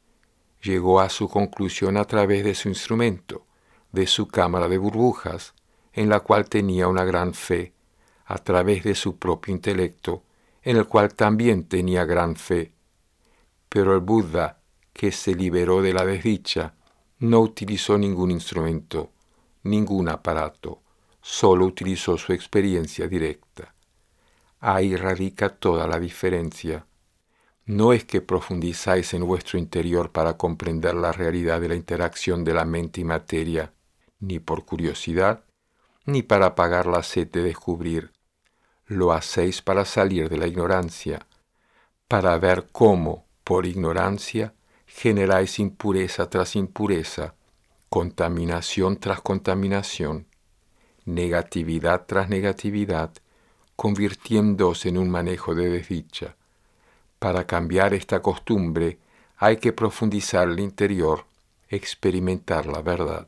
Llegó a su conclusión a través de su instrumento, de su cámara de burbujas, en la cual tenía una gran fe, a través de su propio intelecto, en el cual también tenía gran fe. Pero el Buda, que se liberó de la desdicha, no utilizó ningún instrumento, ningún aparato, solo utilizó su experiencia directa. Ahí radica toda la diferencia. No es que profundizáis en vuestro interior para comprender la realidad de la interacción de la mente y materia, ni por curiosidad, ni para apagar la sed de descubrir. Lo hacéis para salir de la ignorancia, para ver cómo, por ignorancia, generáis impureza tras impureza, contaminación tras contaminación, negatividad tras negatividad, convirtiéndose en un manejo de desdicha. Para cambiar esta costumbre hay que profundizar el interior, experimentar la verdad.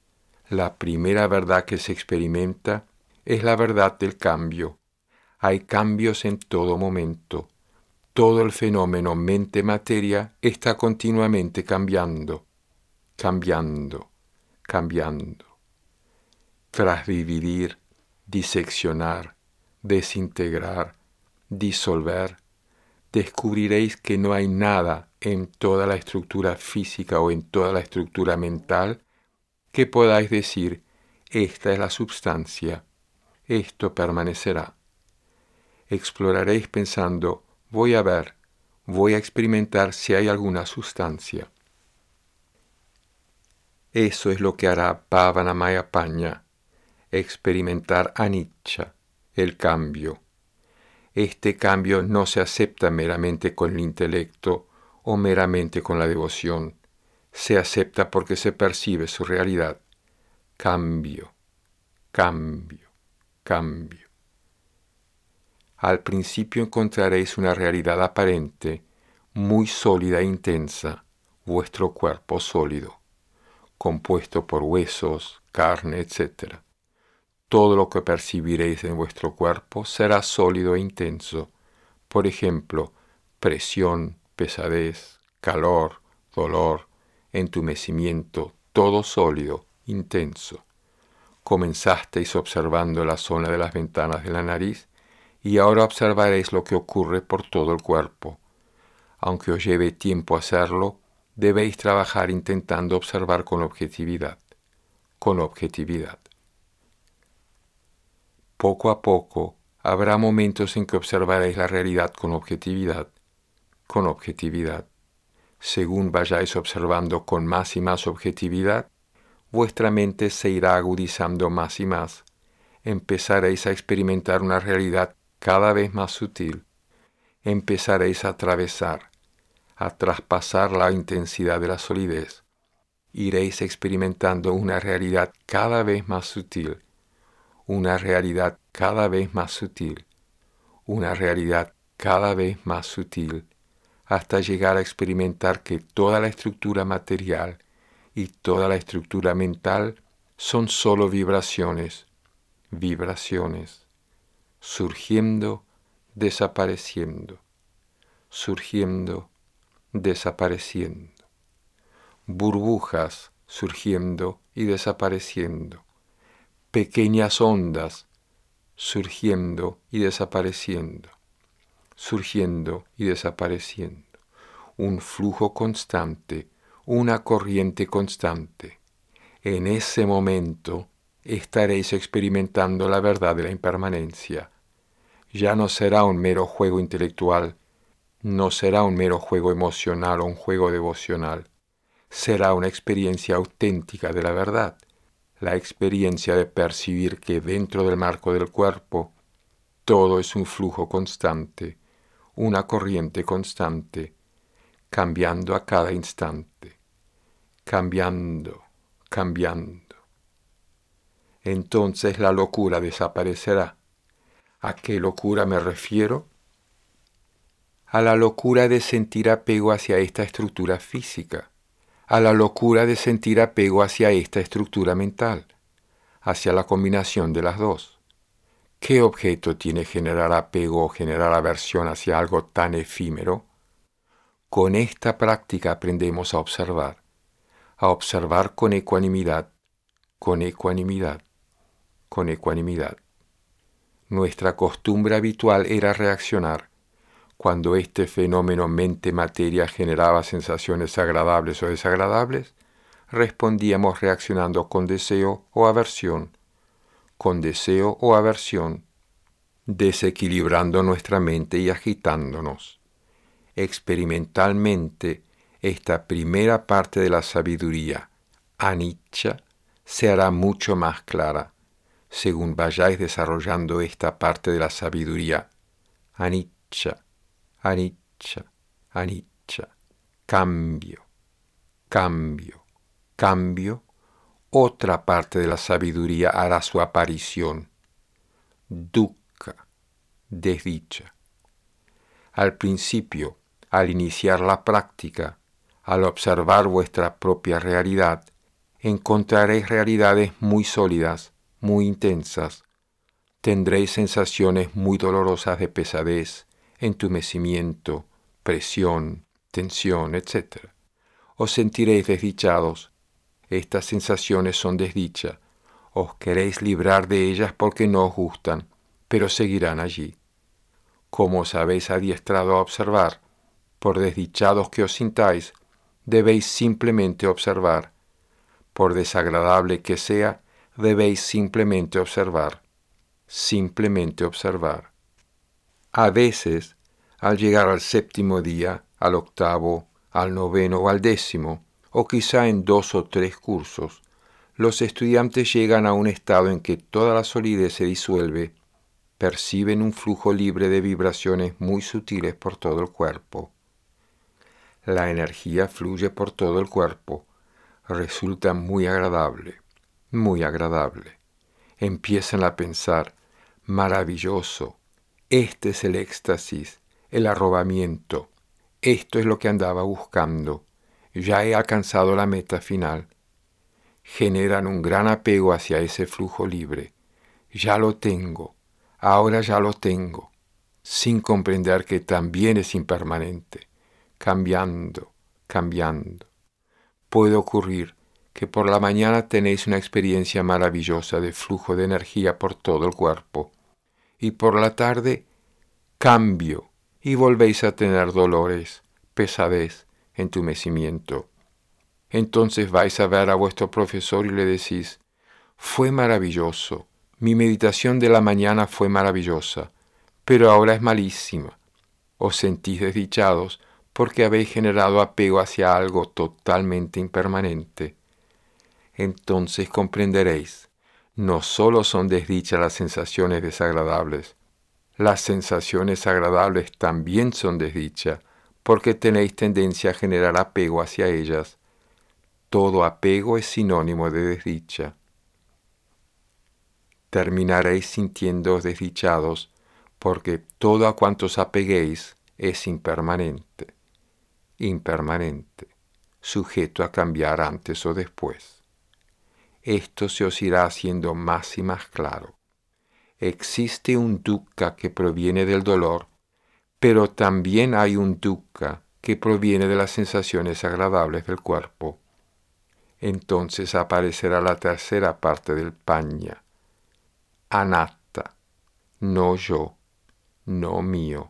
La primera verdad que se experimenta es la verdad del cambio. Hay cambios en todo momento. Todo el fenómeno mente-materia está continuamente cambiando, cambiando, cambiando. Tras dividir, diseccionar, desintegrar, disolver, descubriréis que no hay nada en toda la estructura física o en toda la estructura mental que podáis decir: esta es la substancia, esto permanecerá. Exploraréis pensando: voy a ver, voy a experimentar si hay alguna sustancia. Eso es lo que hará Pavanamaya Paña, experimentar anicca, el cambio. Este cambio no se acepta meramente con el intelecto o meramente con la devoción. Se acepta porque se percibe su realidad. Cambio, cambio, cambio. Al principio encontraréis una realidad aparente, muy sólida e intensa, vuestro cuerpo sólido, compuesto por huesos, carne, etcétera. Todo lo que percibiréis en vuestro cuerpo será sólido e intenso. Por ejemplo, presión, pesadez, calor, dolor, entumecimiento, todo sólido, intenso. Comenzasteis observando la zona de las ventanas de la nariz y ahora observaréis lo que ocurre por todo el cuerpo. Aunque os lleve tiempo hacerlo, debéis trabajar intentando observar con objetividad, con objetividad. Poco a poco habrá momentos en que observaréis la realidad con objetividad, con objetividad. Según vayáis observando con más y más objetividad, vuestra mente se irá agudizando más y más. Empezaréis a experimentar una realidad cada vez más sutil. Empezaréis a atravesar, a traspasar la intensidad de la solidez. Iréis experimentando una realidad cada vez más sutil, una realidad cada vez más sutil, una realidad cada vez más sutil, hasta llegar a experimentar que toda la estructura material y toda la estructura mental son solo vibraciones, vibraciones, surgiendo, desapareciendo, surgiendo, desapareciendo, burbujas surgiendo y desapareciendo, pequeñas ondas surgiendo y desapareciendo, surgiendo y desapareciendo, un flujo constante, una corriente constante. En ese momento estaréis experimentando la verdad de la impermanencia. Ya no será un mero juego intelectual, no será un mero juego emocional o un juego devocional. Será una experiencia auténtica de la verdad, la experiencia de percibir que dentro del marco del cuerpo todo es un flujo constante, una corriente constante, cambiando a cada instante, cambiando, cambiando. Entonces la locura desaparecerá. ¿A qué locura me refiero? A la locura de sentir apego hacia esta estructura física, a la locura de sentir apego hacia esta estructura mental, hacia la combinación de las dos. ¿Qué objeto tiene generar apego o generar aversión hacia algo tan efímero? Con esta práctica aprendemos a observar, a observar con ecuanimidad, con ecuanimidad, con ecuanimidad. Nuestra costumbre habitual era reaccionar. Cuando este fenómeno mente-materia generaba sensaciones agradables o desagradables, respondíamos reaccionando con deseo o aversión, con deseo o aversión, desequilibrando nuestra mente y agitándonos. Experimentalmente, esta primera parte de la sabiduría, anicca, se hará mucho más clara, según vayáis desarrollando esta parte de la sabiduría, anicca, anicca, anicca, cambio, cambio, cambio, otra parte de la sabiduría hará su aparición, dukkha, desdicha. Al principio, al iniciar la práctica, al observar vuestra propia realidad, encontraréis realidades muy sólidas, muy intensas. Tendréis sensaciones muy dolorosas de pesadez, entumecimiento, presión, tensión, etcétera. Os sentiréis desdichados. Estas sensaciones son desdicha. Os queréis librar de ellas porque no os gustan, pero seguirán allí. Como os habéis adiestrado a observar, por desdichados que os sintáis, debéis simplemente observar. Por desagradable que sea, debéis simplemente observar. Simplemente observar. A veces, al llegar al séptimo día, al octavo, al noveno o al décimo, o quizá en dos o tres cursos, los estudiantes llegan a un estado en que toda la solidez se disuelve, perciben un flujo libre de vibraciones muy sutiles por todo el cuerpo. La energía fluye por todo el cuerpo, resulta muy agradable, muy agradable. Empiezan a pensar, maravilloso, este es el éxtasis, el arrobamiento, esto es lo que andaba buscando, ya he alcanzado la meta final. Generan un gran apego hacia ese flujo libre. Ya lo tengo, ahora ya lo tengo, sin comprender que también es impermanente, cambiando, cambiando. Puede ocurrir que por la mañana tenéis una experiencia maravillosa de flujo de energía por todo el cuerpo, y por la tarde, cambio, y volvéis a tener dolores, pesadez, entumecimiento. Entonces vais a ver a vuestro profesor y le decís, fue maravilloso, mi meditación de la mañana fue maravillosa, pero ahora es malísima. Os sentís desdichados porque habéis generado apego hacia algo totalmente impermanente. Entonces comprenderéis, no solo son desdichas las sensaciones desagradables, las sensaciones agradables también son desdicha, porque tenéis tendencia a generar apego hacia ellas. Todo apego es sinónimo de desdicha. Terminaréis sintiéndoos desdichados, porque todo a cuantos apeguéis es impermanente, impermanente, sujeto a cambiar antes o después. Esto se os irá haciendo más y más claro. Existe un dukkha que proviene del dolor, pero también hay un dukkha que proviene de las sensaciones agradables del cuerpo. Entonces aparecerá la tercera parte del pañña, anatta, no yo, no mío.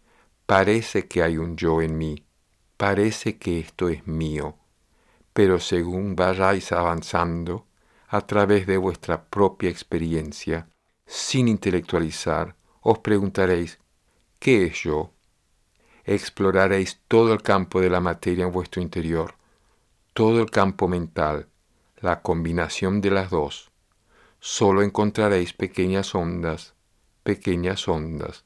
Parece que hay un yo en mí, parece que esto es mío, pero según vayáis avanzando a través de vuestra propia experiencia, sin intelectualizar, os preguntaréis, ¿qué es yo? Exploraréis todo el campo de la materia en vuestro interior, todo el campo mental, la combinación de las dos. Solo encontraréis pequeñas ondas, pequeñas ondas,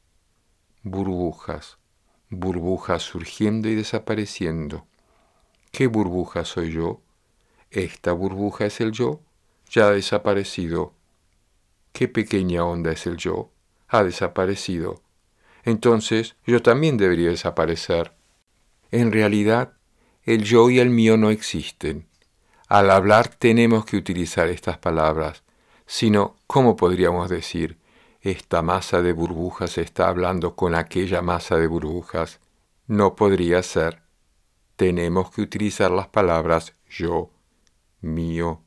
burbujas, burbujas surgiendo y desapareciendo. ¿Qué burbuja soy yo? Esta burbuja es el yo, ya ha desaparecido. ¿Qué pequeña onda es el yo? Ha desaparecido. Entonces yo también debería desaparecer. En realidad, el yo y el mío no existen. Al hablar tenemos que utilizar estas palabras, sino, ¿cómo podríamos decir? Esta masa de burbujas está hablando con aquella masa de burbujas. No podría ser. Tenemos que utilizar las palabras yo, mío,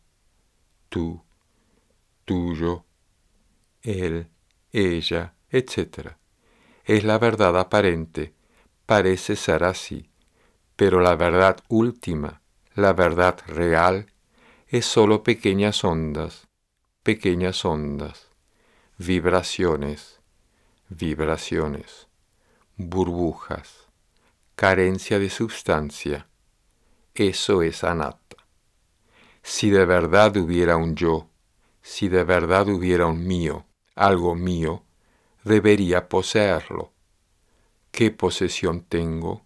tú, tuyo, él, ella, etcétera. Es la verdad aparente, parece ser así, pero la verdad última, la verdad real, es solo pequeñas ondas, pequeñas ondas, vibraciones, vibraciones, burbujas, carencia de sustancia. Eso es anatta. Si de verdad hubiera un yo, si de verdad hubiera un mío, algo mío, debería poseerlo. ¿Qué posesión tengo?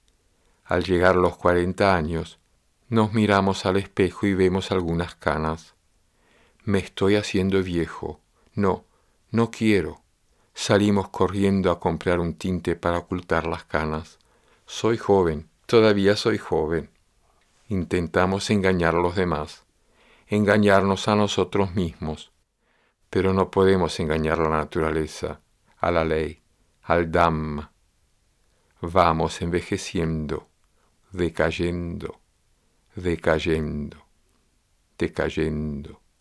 Al llegar a los cuarenta años, nos miramos al espejo y vemos algunas canas. Me estoy haciendo viejo. No, no quiero. Salimos corriendo a comprar un tinte para ocultar las canas. Soy joven, todavía soy joven. Intentamos engañar a los demás, engañarnos a nosotros mismos, pero no podemos engañar a la naturaleza, a la ley, al Dhamma. Vamos envejeciendo, decayendo, decayendo, decayendo,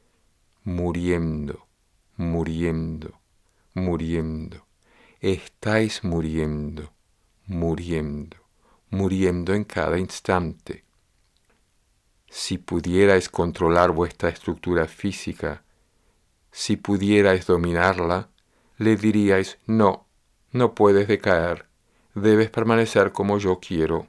muriendo, muriendo, muriendo. Estáis muriendo, muriendo, muriendo en cada instante. Si pudierais controlar vuestra estructura física, si pudierais dominarla, le diríais, no, no puedes decaer, debes permanecer como yo quiero.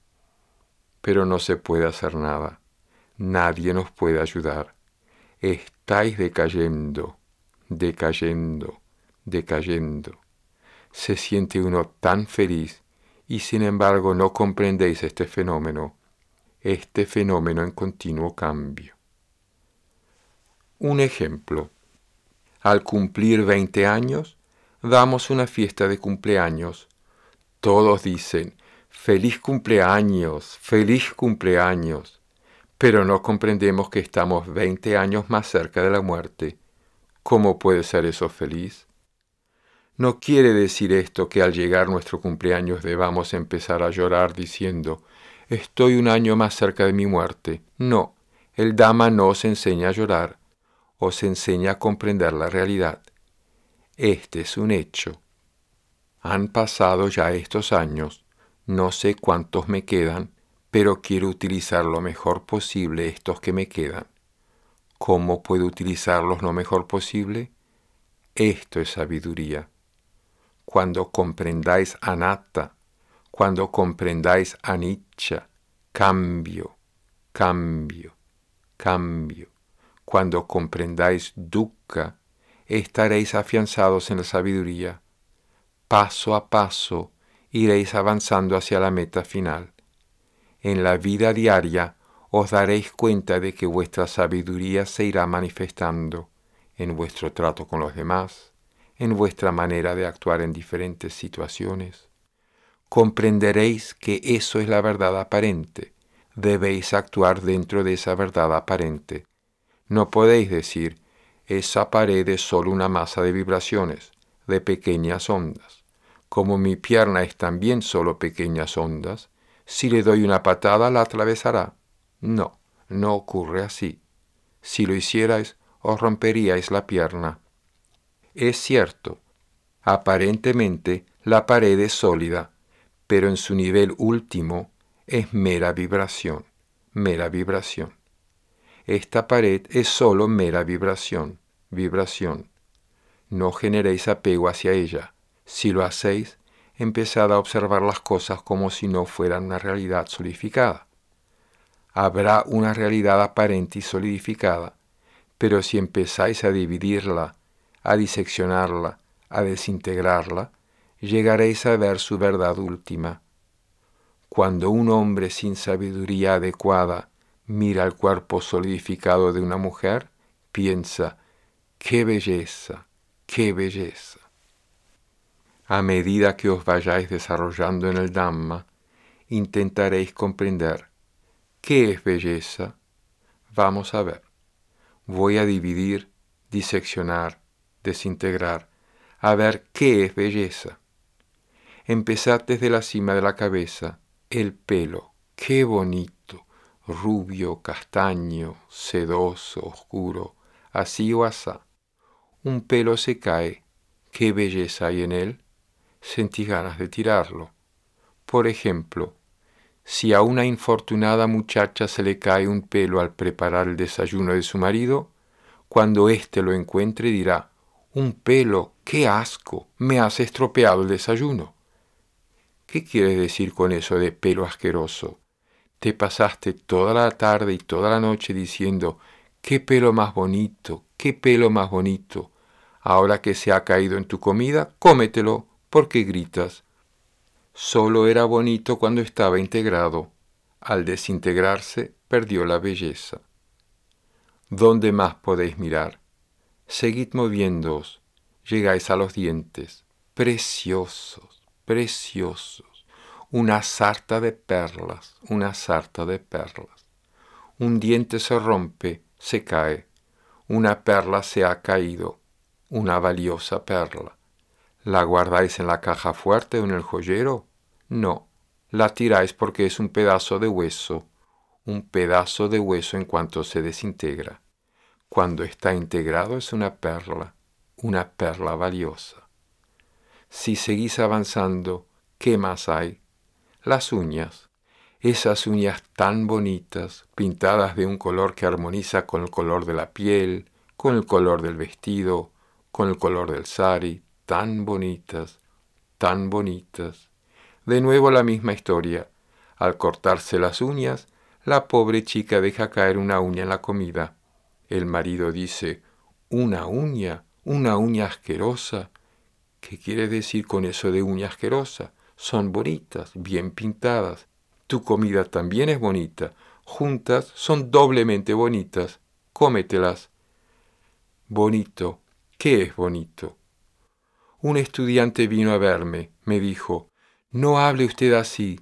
Pero no se puede hacer nada, nadie nos puede ayudar. Estáis decayendo, decayendo, decayendo. Se siente uno tan feliz y sin embargo no comprendéis este fenómeno, este fenómeno en continuo cambio. Un ejemplo. Al cumplir veinte años, damos una fiesta de cumpleaños. Todos dicen, feliz cumpleaños, feliz cumpleaños, pero no comprendemos que estamos veinte años más cerca de la muerte. ¿Cómo puede ser eso feliz? No quiere decir esto que al llegar nuestro cumpleaños debamos empezar a llorar diciendo, estoy un año más cerca de mi muerte. No, el Dhamma no os enseña a llorar, os enseña a comprender la realidad. Este es un hecho. Han pasado ya estos años, no sé cuántos me quedan, pero quiero utilizar lo mejor posible estos que me quedan. ¿Cómo puedo utilizarlos lo mejor posible? Esto es sabiduría. Cuando comprendáis anatta, cuando comprendáis anicca, cambio, cambio, cambio, cuando comprendáis dukkha, estaréis afianzados en la sabiduría. Paso a paso iréis avanzando hacia la meta final. En la vida diaria os daréis cuenta de que vuestra sabiduría se irá manifestando en vuestro trato con los demás, en vuestra manera de actuar en diferentes situaciones. Comprenderéis que eso es la verdad aparente. Debéis actuar dentro de esa verdad aparente. No podéis decir, esa pared es solo una masa de vibraciones, de pequeñas ondas. Como mi pierna es también solo pequeñas ondas, si le doy una patada la atravesará. No, no ocurre así. Si lo hicierais, os romperíais la pierna. Es cierto, aparentemente la pared es sólida, pero en su nivel último es mera vibración, mera vibración. Esta pared es solo mera vibración, vibración. No generéis apego hacia ella. Si lo hacéis, empezad a observar las cosas como si no fueran una realidad solidificada. Habrá una realidad aparente y solidificada, pero si empezáis a dividirla, a diseccionarla, a desintegrarla, llegaréis a ver su verdad última. Cuando un hombre sin sabiduría adecuada mira el cuerpo solidificado de una mujer, piensa, ¡qué belleza! ¡Qué belleza! A medida que os vayáis desarrollando en el Dhamma, intentaréis comprender qué es belleza. Vamos a ver. Voy a dividir, diseccionar, desintegrar, a ver qué es belleza. Empezad desde la cima de la cabeza, el pelo, qué bonito, rubio, castaño, sedoso, oscuro, así o asá. Un pelo se cae, qué belleza hay en él. Sentí ganas de tirarlo. Por ejemplo, si a una infortunada muchacha se le cae un pelo al preparar el desayuno de su marido, cuando éste lo encuentre dirá, «Un pelo, qué asco, me has estropeado el desayuno». ¿Qué quieres decir con eso de pelo asqueroso? Te pasaste toda la tarde y toda la noche diciendo, «Qué pelo más bonito, qué pelo más bonito». Ahora que se ha caído en tu comida, cómetelo. ¿Por qué gritas? Solo era bonito cuando estaba integrado. Al desintegrarse, perdió la belleza. ¿Dónde más podéis mirar? Seguid moviéndoos. Llegáis a los dientes. Preciosos, preciosos. Una sarta de perlas, una sarta de perlas. Un diente se rompe, se cae. Una perla se ha caído. Una valiosa perla. ¿La guardáis en la caja fuerte o en el joyero? No, la tiráis porque es un pedazo de hueso, un pedazo de hueso en cuanto se desintegra. Cuando está integrado es una perla, una perla valiosa. Si seguís avanzando, ¿qué más hay? Las uñas, esas uñas tan bonitas, pintadas de un color que armoniza con el color de la piel, con el color del vestido, con el color del sari, tan bonitas, tan bonitas. De nuevo la misma historia. Al cortarse las uñas, la pobre chica deja caer una uña en la comida. El marido dice, ¿una uña? ¿Una uña asquerosa? ¿Qué quiere decir con eso de uña asquerosa? Son bonitas, bien pintadas. Tu comida también es bonita. Juntas son doblemente bonitas. Cómetelas. Bonito. ¿Qué es bonito? Un estudiante vino a verme, me dijo, no hable usted así,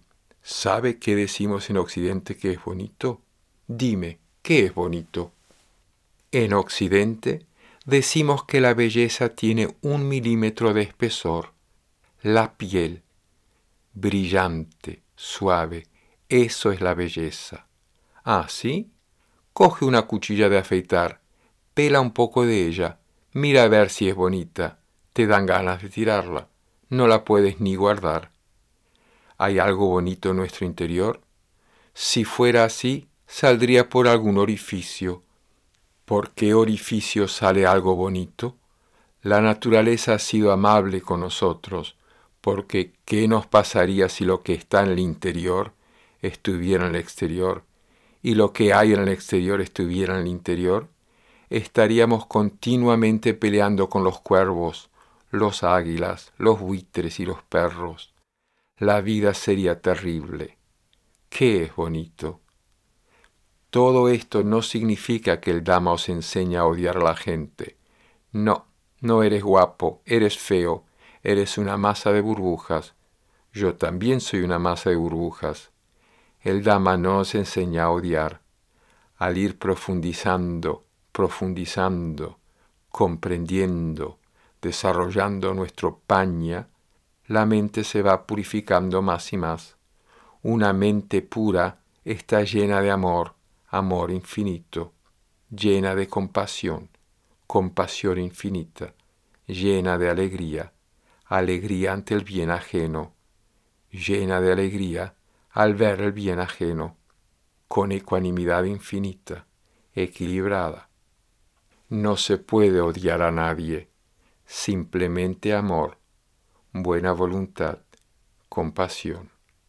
¿Sabe qué decimos en Occidente que es bonito? Dime, ¿qué es bonito? En Occidente decimos que la belleza tiene un milímetro de espesor. La piel, brillante, suave, eso es la belleza. ¿Ah, sí? Coge una cuchilla de afeitar, pela un poco de ella, mira a ver si es bonita. Te dan ganas de tirarla. No la puedes ni guardar. ¿Hay algo bonito en nuestro interior? Si fuera así, saldría por algún orificio. ¿Por qué orificio sale algo bonito? La naturaleza ha sido amable con nosotros, porque ¿qué nos pasaría si lo que está en el interior estuviera en el exterior y lo que hay en el exterior estuviera en el interior? Estaríamos continuamente peleando con los cuervos, los águilas, los buitres y los perros. La vida sería terrible. ¿Qué es bonito? Todo esto no significa que el Dhamma os enseña a odiar a la gente. No, no eres guapo, eres feo, eres una masa de burbujas. Yo también soy una masa de burbujas. El Dhamma no os enseña a odiar. Al ir profundizando, profundizando, comprendiendo, desarrollando nuestro paña, la mente se va purificando más y más. Una mente pura está llena de amor, amor infinito, llena de compasión, compasión infinita, llena de alegría, alegría ante el bien ajeno, llena de alegría al ver el bien ajeno, con ecuanimidad infinita, equilibrada. No se puede odiar a nadie, simplemente amor, buena voluntad, compasión.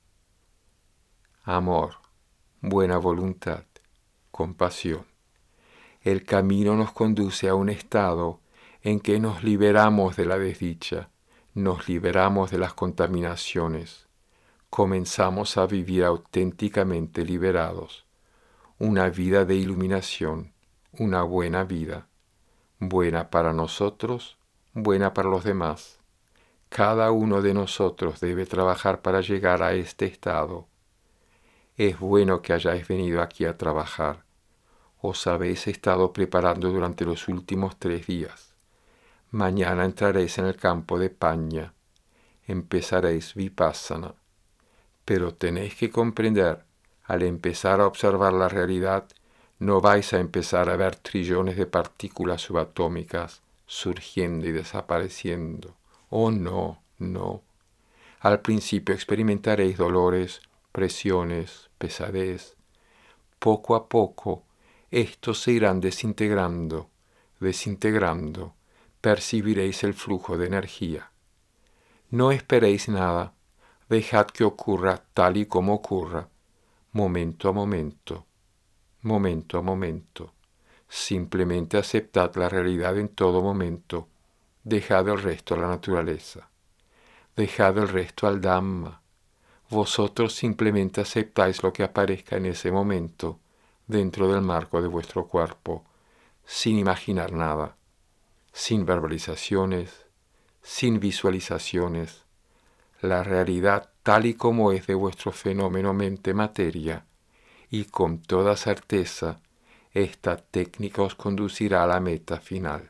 Amor, buena voluntad, compasión. El camino nos conduce a un estado en que nos liberamos de la desdicha, nos liberamos de las contaminaciones, comenzamos a vivir auténticamente liberados, una vida de iluminación, una buena vida, buena para nosotros, buena para los demás. Cada uno de nosotros debe trabajar para llegar a este estado. Es bueno que hayáis venido aquí a trabajar. Os habéis estado preparando durante los últimos tres días. Mañana entraréis en el campo de Paña. Empezaréis Vipassana. Pero tenéis que comprender, al empezar a observar la realidad, no vais a empezar a ver trillones de partículas subatómicas surgiendo y desapareciendo. Oh, no, no. Al principio experimentaréis dolores, presiones, pesadez. Poco a poco, estos se irán desintegrando, desintegrando, percibiréis el flujo de energía. No esperéis nada, dejad que ocurra tal y como ocurra, momento a momento, momento a momento. Simplemente aceptad la realidad en todo momento, dejad el resto a la naturaleza, dejad el resto al Dhamma. Vosotros simplemente aceptáis lo que aparezca en ese momento, dentro del marco de vuestro cuerpo, sin imaginar nada, sin verbalizaciones, sin visualizaciones. La realidad tal y como es de vuestro fenómeno mente-materia, y con toda certeza, esta técnica os conducirá a la meta final.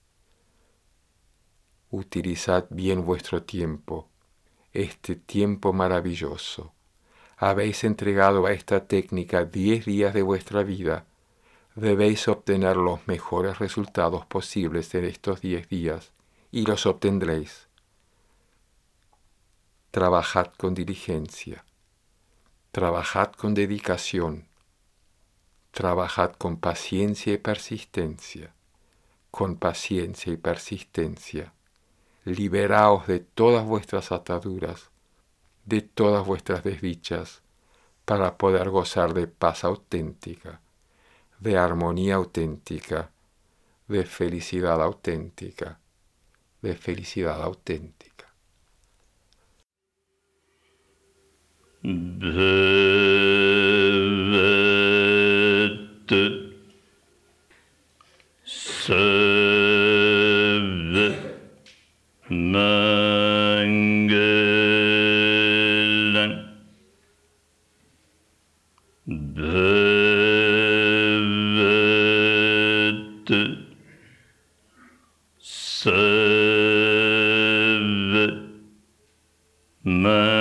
Utilizad bien vuestro tiempo, este tiempo maravilloso. Habéis entregado a esta técnica diez días de vuestra vida. Debéis obtener los mejores resultados posibles en estos diez días, y los obtendréis. Trabajad con diligencia, trabajad con dedicación, trabajad con paciencia y persistencia, con paciencia y persistencia. Liberaos de todas vuestras ataduras, de todas vuestras desdichas, para poder gozar de paz auténtica, de armonía auténtica, de felicidad auténtica, de felicidad auténtica. Bhavad Sarva Mangalam मैं